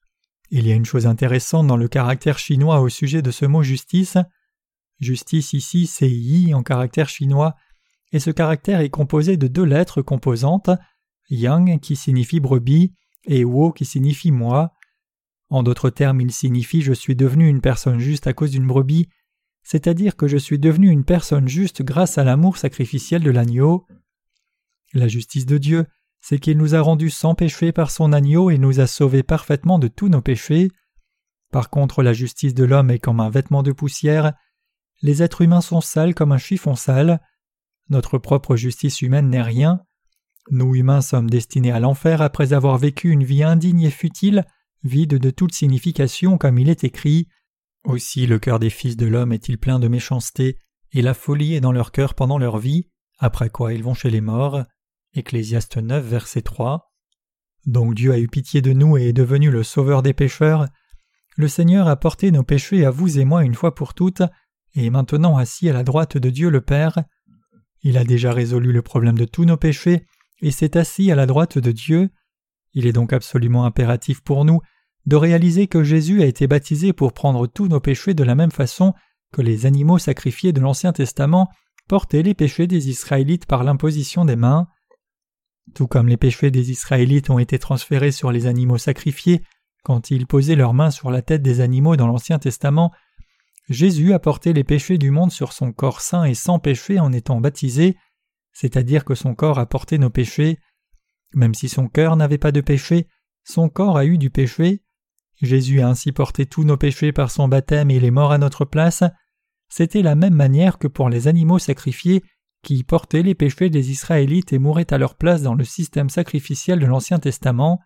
Il y a une chose intéressante dans le caractère chinois au sujet de ce mot justice. Justice ici, c'est yi en caractère chinois, et ce caractère est composé de deux lettres composantes, yang qui signifie brebis et wo qui signifie moi. En d'autres termes, il signifie je suis devenu une personne juste à cause d'une brebis, c'est-à-dire que je suis devenu une personne juste grâce à l'amour sacrificiel de l'agneau. La justice de Dieu, c'est qu'il nous a rendus sans péché par son agneau et nous a sauvés parfaitement de tous nos péchés. Par contre, la justice de l'homme est comme un vêtement de poussière. Les êtres humains sont sales comme un chiffon sale. Notre propre justice humaine n'est rien. Nous humains sommes destinés à l'enfer après avoir vécu une vie indigne et futile, vide de toute signification comme il est écrit. Aussi le cœur des fils de l'homme est-il plein de méchanceté, et la folie est dans leur cœur pendant leur vie, après quoi ils vont chez les morts. Ecclésiaste neuf, verset trois. Donc Dieu a eu pitié de nous et est devenu le sauveur des pécheurs. Le Seigneur a porté nos péchés à vous et moi une fois pour toutes, et est maintenant assis à la droite de Dieu le Père. Il a déjà résolu le problème de tous nos péchés, et s'est assis à la droite de Dieu. Il est donc absolument impératif pour nous de réaliser que Jésus a été baptisé pour prendre tous nos péchés de la même façon que les animaux sacrifiés de l'Ancien Testament portaient les péchés des Israélites par l'imposition des mains. Tout comme les péchés des Israélites ont été transférés sur les animaux sacrifiés quand ils posaient leurs mains sur la tête des animaux dans l'Ancien Testament, Jésus a porté les péchés du monde sur son corps saint et sans péché en étant baptisé, c'est-à-dire que son corps a porté nos péchés. Même si son cœur n'avait pas de péché, son corps a eu du péché. Jésus a ainsi porté tous nos péchés par son baptême et il est mort à notre place. C'était la même manière que pour les animaux sacrifiés qui portaient les péchés des Israélites et mouraient à leur place dans le système sacrificiel de l'Ancien Testament.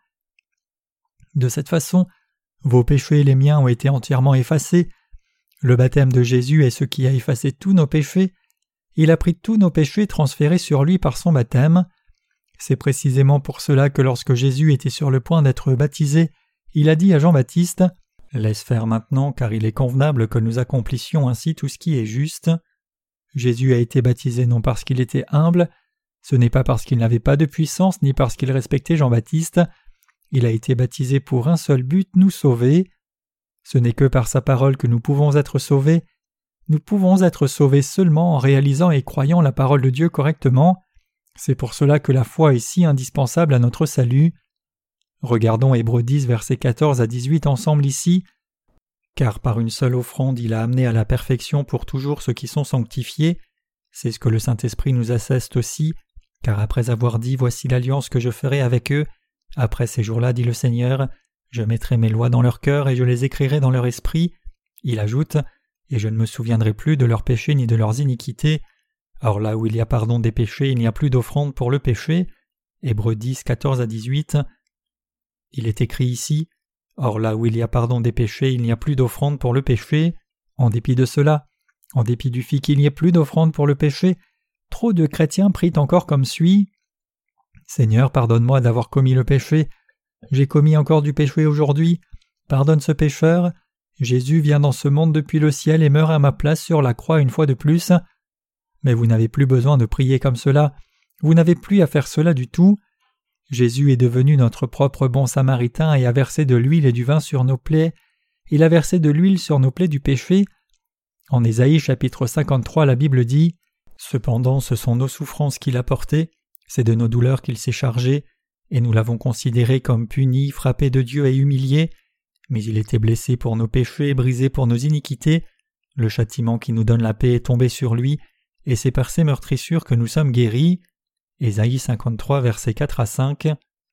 De cette façon, vos péchés et les miens ont été entièrement effacés. Le baptême de Jésus est ce qui a effacé tous nos péchés. Il a pris tous nos péchés transférés sur lui par son baptême. C'est précisément pour cela que lorsque Jésus était sur le point d'être baptisé, il a dit à Jean-Baptiste « Laisse faire maintenant, car il est convenable que nous accomplissions ainsi tout ce qui est juste. » Jésus a été baptisé non parce qu'il était humble, ce n'est pas parce qu'il n'avait pas de puissance ni parce qu'il respectait Jean-Baptiste. Il a été baptisé pour un seul but, nous sauver. Ce n'est que par sa parole que nous pouvons être sauvés. Nous pouvons être sauvés seulement en réalisant et croyant la parole de Dieu correctement. C'est pour cela que la foi est si indispensable à notre salut. Regardons Hébreux dix, versets quatorze à dix-huit ensemble ici. « Car par une seule offrande il a amené à la perfection pour toujours ceux qui sont sanctifiés. C'est ce que le Saint-Esprit nous asseste aussi, car après avoir dit « Voici l'alliance que je ferai avec eux », après ces jours-là, dit le Seigneur, je mettrai mes lois dans leur cœur et je les écrirai dans leur esprit. Il ajoute « Et je ne me souviendrai plus de leurs péchés ni de leurs iniquités. Or là où il y a pardon des péchés, il n'y a plus d'offrande pour le péché. » Hébreux dix, quatorze à dix-huit. Il est écrit ici « Or là où il y a pardon des péchés, il n'y a plus d'offrande pour le péché. » En dépit de cela, en dépit du fait qu'il n'y ait plus d'offrande pour le péché, trop de chrétiens prient encore comme suit. « Seigneur, pardonne-moi d'avoir commis le péché. J'ai commis encore du péché aujourd'hui. Pardonne ce pécheur. Jésus vient dans ce monde depuis le ciel et meurt à ma place sur la croix une fois de plus. » Mais vous n'avez plus besoin de prier comme cela. Vous n'avez plus à faire cela du tout. Jésus est devenu notre propre bon samaritain et a versé de l'huile et du vin sur nos plaies. Il a versé de l'huile sur nos plaies du péché. En Ésaïe chapitre cinquante-trois, la Bible dit « Cependant, ce sont nos souffrances qu'il a portées, c'est de nos douleurs qu'il s'est chargé, et nous l'avons considéré comme puni, frappé de Dieu et humilié. Mais il était blessé pour nos péchés, brisé pour nos iniquités. Le châtiment qui nous donne la paix est tombé sur lui, et c'est par ses meurtrissures que nous sommes guéris. » Ésaïe cinquante-trois, versets quatre à cinq.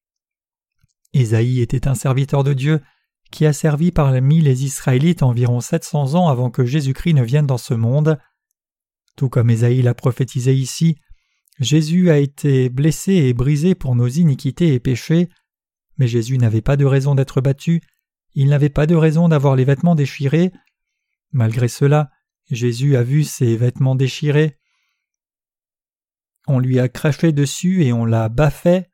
Ésaïe était un serviteur de Dieu qui a servi parmi les Israélites environ sept cents ans avant que Jésus-Christ ne vienne dans ce monde. Tout comme Ésaïe l'a prophétisé ici, Jésus a été blessé et brisé pour nos iniquités et péchés, mais Jésus n'avait pas de raison d'être battu, il n'avait pas de raison d'avoir les vêtements déchirés. Malgré cela, Jésus a vu ses vêtements déchirés. On lui a craché dessus et on l'a baffé.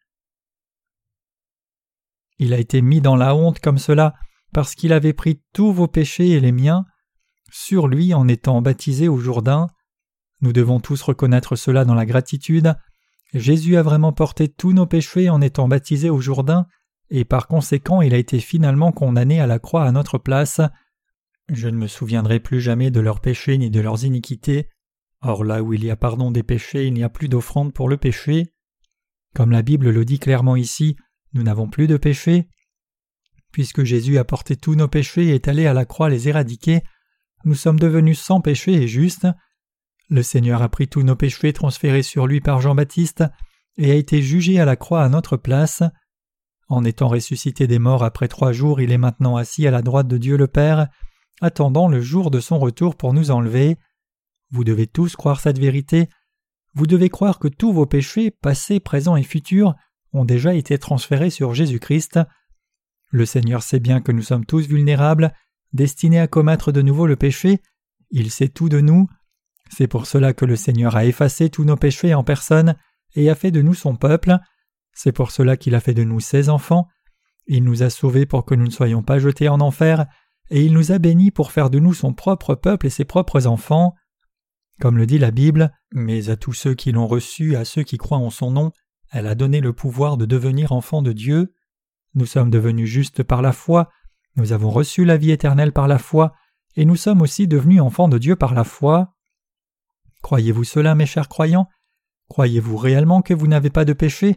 Il a été mis dans la honte comme cela parce qu'il avait pris tous vos péchés et les miens sur lui en étant baptisé au Jourdain. Nous devons tous reconnaître cela dans la gratitude. Jésus a vraiment porté tous nos péchés en étant baptisé au Jourdain et par conséquent il a été finalement condamné à la croix à notre place. Je ne me souviendrai plus jamais de leurs péchés ni de leurs iniquités. Or là où il y a pardon des péchés, il n'y a plus d'offrande pour le péché. Comme la Bible le dit clairement ici, nous n'avons plus de péché. Puisque Jésus a porté tous nos péchés et est allé à la croix les éradiquer, nous sommes devenus sans péché et justes. Le Seigneur a pris tous nos péchés transférés sur lui par Jean-Baptiste et a été jugé à la croix à notre place. En étant ressuscité des morts après trois jours, il est maintenant assis à la droite de Dieu le Père, attendant le jour de son retour pour nous enlever. Vous devez tous croire cette vérité. Vous devez croire que tous vos péchés, passés, présents et futurs, ont déjà été transférés sur Jésus-Christ. Le Seigneur sait bien que nous sommes tous vulnérables, destinés à commettre de nouveau le péché. Il sait tout de nous. C'est pour cela que le Seigneur a effacé tous nos péchés en personne et a fait de nous son peuple. C'est pour cela qu'il a fait de nous ses enfants. Il nous a sauvés pour que nous ne soyons pas jetés en enfer, et il nous a bénis pour faire de nous son propre peuple et ses propres enfants. Comme le dit la Bible, « Mais à tous ceux qui l'ont reçu, à ceux qui croient en son nom, elle a donné le pouvoir de devenir enfants de Dieu. » Nous sommes devenus justes par la foi, nous avons reçu la vie éternelle par la foi, et nous sommes aussi devenus enfants de Dieu par la foi. Croyez-vous cela, mes chers croyants? Croyez-vous réellement que vous n'avez pas de péché?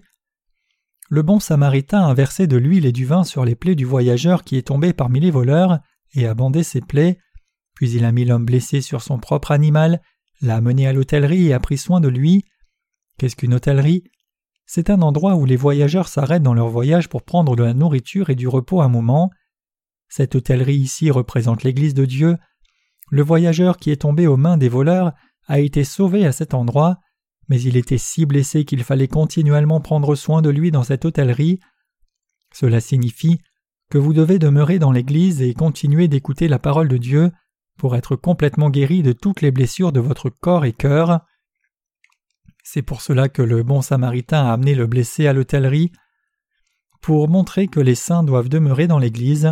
Le bon Samaritain a versé de l'huile et du vin sur les plaies du voyageur qui est tombé parmi les voleurs et a bandé ses plaies, puis il a mis l'homme blessé sur son propre animal, l'a amené à l'hôtellerie et a pris soin de lui. Qu'est-ce qu'une hôtellerie? C'est un endroit où les voyageurs s'arrêtent dans leur voyage pour prendre de la nourriture et du repos un moment. Cette hôtellerie ici représente l'Église de Dieu. Le voyageur qui est tombé aux mains des voleurs a été sauvé à cet endroit, mais il était si blessé qu'il fallait continuellement prendre soin de lui dans cette hôtellerie. Cela signifie que vous devez demeurer dans l'Église et continuer d'écouter la parole de Dieu pour être complètement guéri de toutes les blessures de votre corps et cœur. C'est pour cela que le bon Samaritain a amené le blessé à l'hôtellerie, pour montrer que les saints doivent demeurer dans l'Église.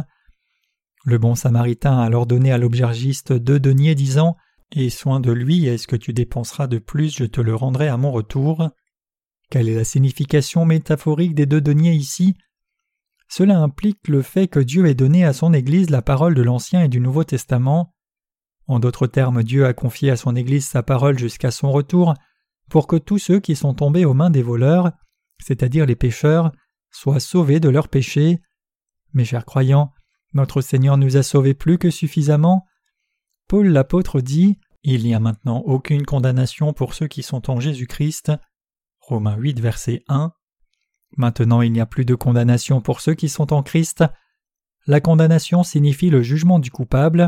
Le bon Samaritain a alors donné à l'aubergiste deux deniers, disant « Aie soin de lui, et ce que tu dépenseras de plus, je te le rendrai à mon retour. » Quelle est la signification métaphorique des deux deniers ici? Cela implique le fait que Dieu ait donné à son Église la parole de l'Ancien et du Nouveau Testament. En d'autres termes, Dieu a confié à son Église sa parole jusqu'à son retour, pour que tous ceux qui sont tombés aux mains des voleurs, c'est-à-dire les pécheurs, soient sauvés de leurs péchés. Mes chers croyants, notre Seigneur nous a sauvés plus que suffisamment. Paul l'apôtre dit « Il n'y a maintenant aucune condamnation pour ceux qui sont en Jésus-Christ. » Romains huit, verset un. Maintenant il n'y a plus de condamnation pour ceux qui sont en Christ. La condamnation signifie le jugement du coupable.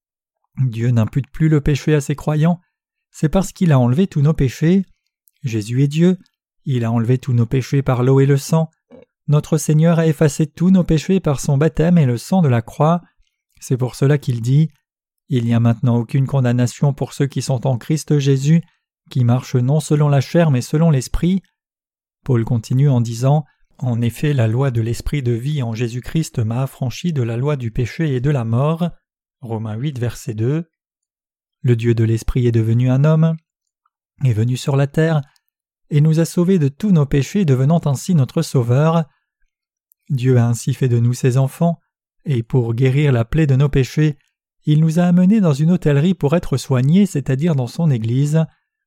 Dieu n'impute plus le péché à ses croyants. C'est parce qu'il a enlevé tous nos péchés. Jésus est Dieu. Il a enlevé tous nos péchés par l'eau et le sang. Notre Seigneur a effacé tous nos péchés par son baptême et le sang de la croix. C'est pour cela qu'il dit « Il n'y a maintenant aucune condamnation pour ceux qui sont en Christ Jésus, qui marchent non selon la chair mais selon l'Esprit. » Paul continue en disant « En effet, la loi de l'Esprit de vie en Jésus-Christ m'a affranchi de la loi du péché et de la mort. » Romains huit, verset deux. Le Dieu de l'Esprit est devenu un homme, est venu sur la terre, et nous a sauvés de tous nos péchés, devenant ainsi notre Sauveur. Dieu a ainsi fait de nous ses enfants, et pour guérir la plaie de nos péchés, il nous a amenés dans une hôtellerie pour être soignés, c'est-à-dire dans son Église.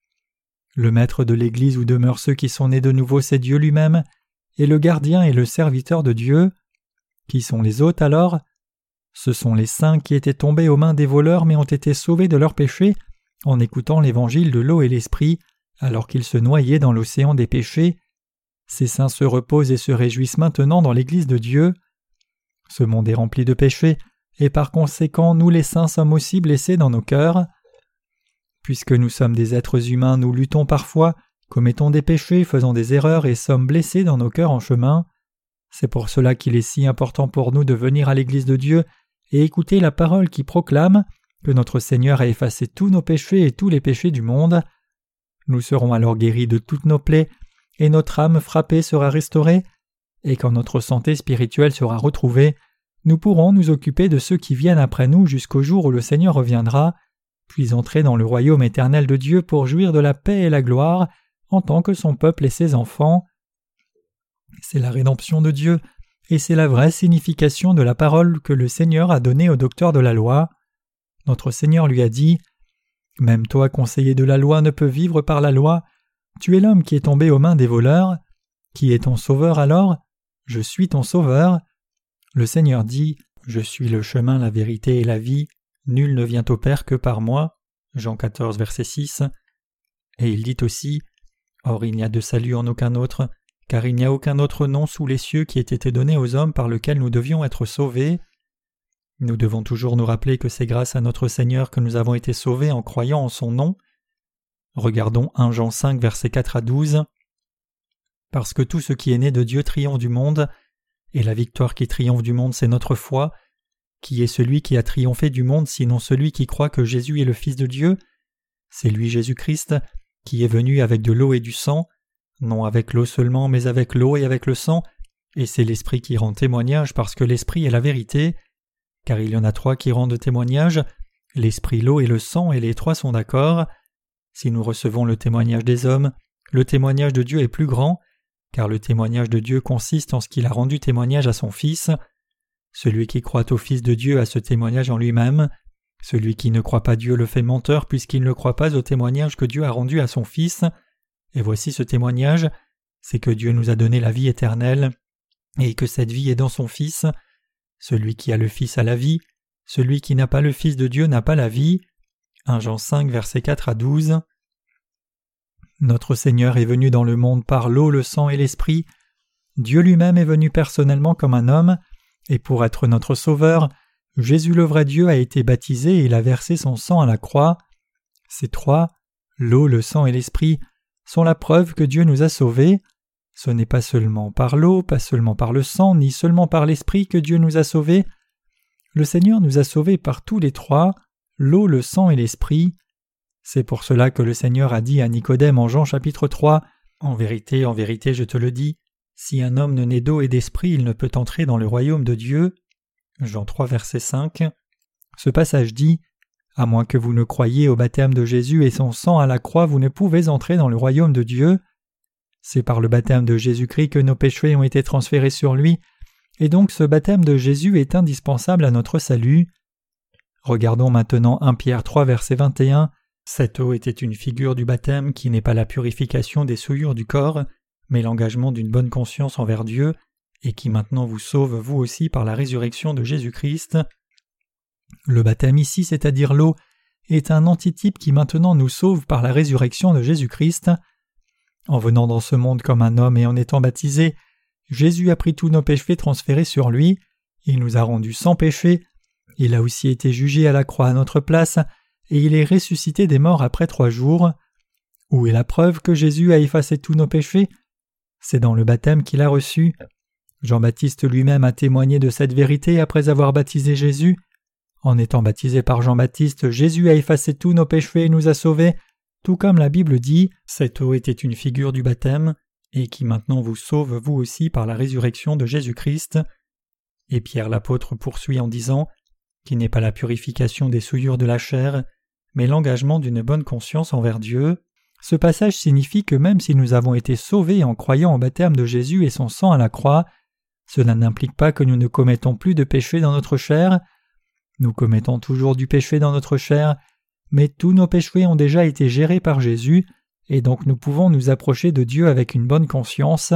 Le maître de l'Église où demeurent ceux qui sont nés de nouveau, c'est Dieu lui-même, et le gardien est le serviteur de Dieu. Qui sont les hôtes alors? Ce sont les saints qui étaient tombés aux mains des voleurs mais ont été sauvés de leurs péchés en écoutant l'évangile de l'eau et l'esprit alors qu'ils se noyaient dans l'océan des péchés. Ces saints se reposent et se réjouissent maintenant dans l'Église de Dieu. Ce monde est rempli de péchés et par conséquent nous les saints sommes aussi blessés dans nos cœurs. Puisque nous sommes des êtres humains, nous luttons parfois, commettons des péchés, faisons des erreurs et sommes blessés dans nos cœurs en chemin. C'est pour cela qu'il est si important pour nous de venir à l'Église de Dieu et écouter la parole qui proclame que notre Seigneur a effacé tous nos péchés et tous les péchés du monde. Nous serons alors guéris de toutes nos plaies, et notre âme frappée sera restaurée, et quand notre santé spirituelle sera retrouvée, nous pourrons nous occuper de ceux qui viennent après nous jusqu'au jour où le Seigneur reviendra, puis entrer dans le royaume éternel de Dieu pour jouir de la paix et la gloire en tant que son peuple et ses enfants. C'est la rédemption de Dieu, et c'est la vraie signification de la parole que le Seigneur a donnée au docteur de la loi. Notre Seigneur lui a dit « Même toi, conseiller de la loi, ne peux vivre par la loi. Tu es l'homme qui est tombé aux mains des voleurs. Qui est ton sauveur alors ? Je suis ton sauveur. » Le Seigneur dit « Je suis le chemin, la vérité et la vie. Nul ne vient au Père que par moi. » Jean quatorze, verset six. Et il dit aussi « Or il n'y a de salut en aucun autre, car il n'y a aucun autre nom sous les cieux qui ait été donné aux hommes par lequel nous devions être sauvés. » Nous devons toujours nous rappeler que c'est grâce à notre Seigneur que nous avons été sauvés en croyant en son nom. Regardons premier Jean cinq, versets quatre à douze. « Parce que tout ce qui est né de Dieu triomphe du monde, et la victoire qui triomphe du monde, c'est notre foi. Qui est celui qui a triomphé du monde, sinon celui qui croit que Jésus est le Fils de Dieu ? C'est lui Jésus-Christ, qui est venu avec de l'eau et du sang, non avec l'eau seulement, mais avec l'eau et avec le sang, et c'est l'Esprit qui rend témoignage parce que l'Esprit est la vérité. Car il y en a trois qui rendent témoignage, l'Esprit, l'eau et le sang, et les trois sont d'accord. Si nous recevons le témoignage des hommes, le témoignage de Dieu est plus grand, car le témoignage de Dieu consiste en ce qu'il a rendu témoignage à son Fils. Celui qui croit au Fils de Dieu a ce témoignage en lui-même. Celui qui ne croit pas Dieu le fait menteur puisqu'il ne croit pas au témoignage que Dieu a rendu à son Fils. Et voici ce témoignage, c'est que Dieu nous a donné la vie éternelle, et que cette vie est dans son Fils. Celui qui a le Fils a la vie, celui qui n'a pas le Fils de Dieu n'a pas la vie. premier Jean cinq, versets quatre à douze. Notre Seigneur est venu dans le monde par l'eau, le sang et l'Esprit. Dieu lui-même est venu personnellement comme un homme, et pour être notre Sauveur, Jésus le vrai Dieu a été baptisé et il a versé son sang à la croix. Ces trois, l'eau, le sang et l'Esprit, sont la preuve que Dieu nous a sauvés. Ce n'est pas seulement par l'eau, pas seulement par le sang, ni seulement par l'Esprit que Dieu nous a sauvés. Le Seigneur nous a sauvés par tous les trois, l'eau, le sang et l'Esprit. C'est pour cela que le Seigneur a dit à Nicodème en Jean chapitre trois, « En vérité, en vérité, je te le dis, si un homme ne naît d'eau et d'esprit, il ne peut entrer dans le royaume de Dieu. » Jean trois, verset cinq. Ce passage dit « À moins que vous ne croyiez au baptême de Jésus et son sang à la croix, vous ne pouvez entrer dans le royaume de Dieu. » C'est par le baptême de Jésus-Christ que nos péchés ont été transférés sur lui, et donc ce baptême de Jésus est indispensable à notre salut. Regardons maintenant premier Pierre trois, verset vingt et un. Cette eau était une figure du baptême qui n'est pas la purification des souillures du corps, mais l'engagement d'une bonne conscience envers Dieu, et qui maintenant vous sauve vous aussi par la résurrection de Jésus-Christ. Le baptême ici, c'est-à-dire l'eau, est un antitype qui maintenant nous sauve par la résurrection de Jésus-Christ. En venant dans ce monde comme un homme et en étant baptisé, Jésus a pris tous nos péchés transférés sur lui, il nous a rendus sans péché, il a aussi été jugé à la croix à notre place, et il est ressuscité des morts après trois jours. Où est la preuve que Jésus a effacé tous nos péchés ? C'est dans le baptême qu'il a reçu. Jean-Baptiste lui-même a témoigné de cette vérité après avoir baptisé Jésus. En étant baptisé par Jean-Baptiste, Jésus a effacé tous nos péchés et nous a sauvés, tout comme la Bible dit, cette eau était une figure du baptême, et qui maintenant vous sauve vous aussi par la résurrection de Jésus-Christ. Et Pierre l'apôtre poursuit en disant, qui n'est pas la purification des souillures de la chair, mais l'engagement d'une bonne conscience envers Dieu. Ce passage signifie que même si nous avons été sauvés en croyant au baptême de Jésus et son sang à la croix, cela n'implique pas que nous ne commettons plus de péché dans notre chair. Nous commettons toujours du péché dans notre chair, mais tous nos péchés ont déjà été gérés par Jésus, et donc nous pouvons nous approcher de Dieu avec une bonne conscience.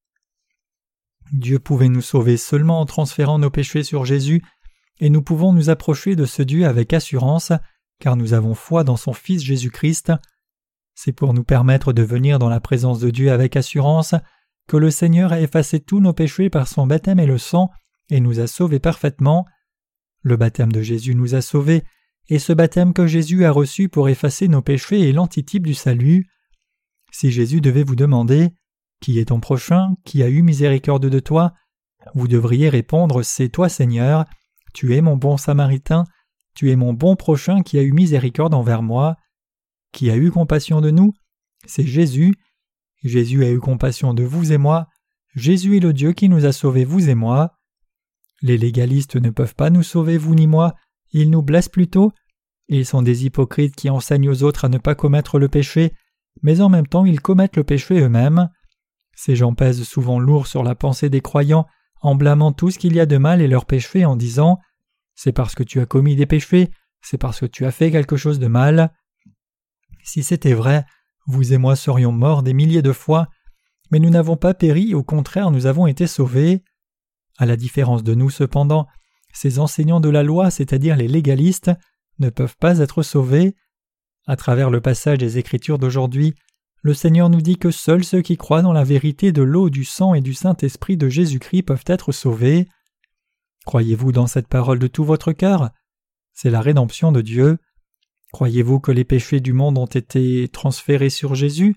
Dieu pouvait nous sauver seulement en transférant nos péchés sur Jésus, et nous pouvons nous approcher de ce Dieu avec assurance, car nous avons foi dans son Fils Jésus-Christ. C'est pour nous permettre de venir dans la présence de Dieu avec assurance que le Seigneur a effacé tous nos péchés par son baptême et le sang, et nous a sauvés parfaitement. Le baptême de Jésus nous a sauvés, et ce baptême que Jésus a reçu pour effacer nos péchés est l'antitype du salut. Si Jésus devait vous demander « Qui est ton prochain? Qui a eu miséricorde de toi ?» vous devriez répondre « C'est toi, Seigneur. Tu es mon bon Samaritain. Tu es mon bon prochain qui a eu miséricorde envers moi. » Qui a eu compassion de nous? C'est Jésus. Jésus a eu compassion de vous et moi. Jésus est le Dieu qui nous a sauvés, vous et moi. Les légalistes ne peuvent pas nous sauver, vous ni moi. Ils nous blessent plutôt. Ils sont des hypocrites qui enseignent aux autres à ne pas commettre le péché, mais en même temps ils commettent le péché eux-mêmes. Ces gens pèsent souvent lourd sur la pensée des croyants en blâmant tout ce qu'il y a de mal et leurs péchés en disant « C'est parce que tu as commis des péchés, c'est parce que tu as fait quelque chose de mal. » Si c'était vrai, vous et moi serions morts des milliers de fois, mais nous n'avons pas péri, au contraire nous avons été sauvés. À la différence de nous cependant, ces enseignants de la loi, c'est-à-dire les légalistes, ne peuvent pas être sauvés. À travers le passage des Écritures d'aujourd'hui, le Seigneur nous dit que seuls ceux qui croient dans la vérité de l'eau, du sang et du Saint-Esprit de Jésus-Christ peuvent être sauvés. Croyez-vous dans cette parole de tout votre cœur? C'est la rédemption de Dieu. Croyez-vous que les péchés du monde ont été transférés sur Jésus?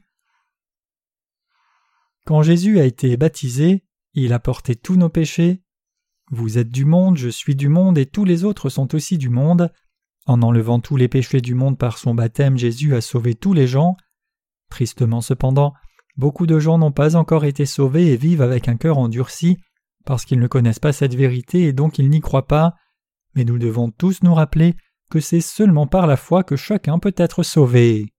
Quand Jésus a été baptisé, il a porté tous nos péchés. Vous êtes du monde, je suis du monde, et tous les autres sont aussi du monde. En enlevant tous les péchés du monde par son baptême, Jésus a sauvé tous les gens. Tristement cependant, beaucoup de gens n'ont pas encore été sauvés et vivent avec un cœur endurci, parce qu'ils ne connaissent pas cette vérité et donc ils n'y croient pas. Mais nous devons tous nous rappeler que c'est seulement par la foi que chacun peut être sauvé.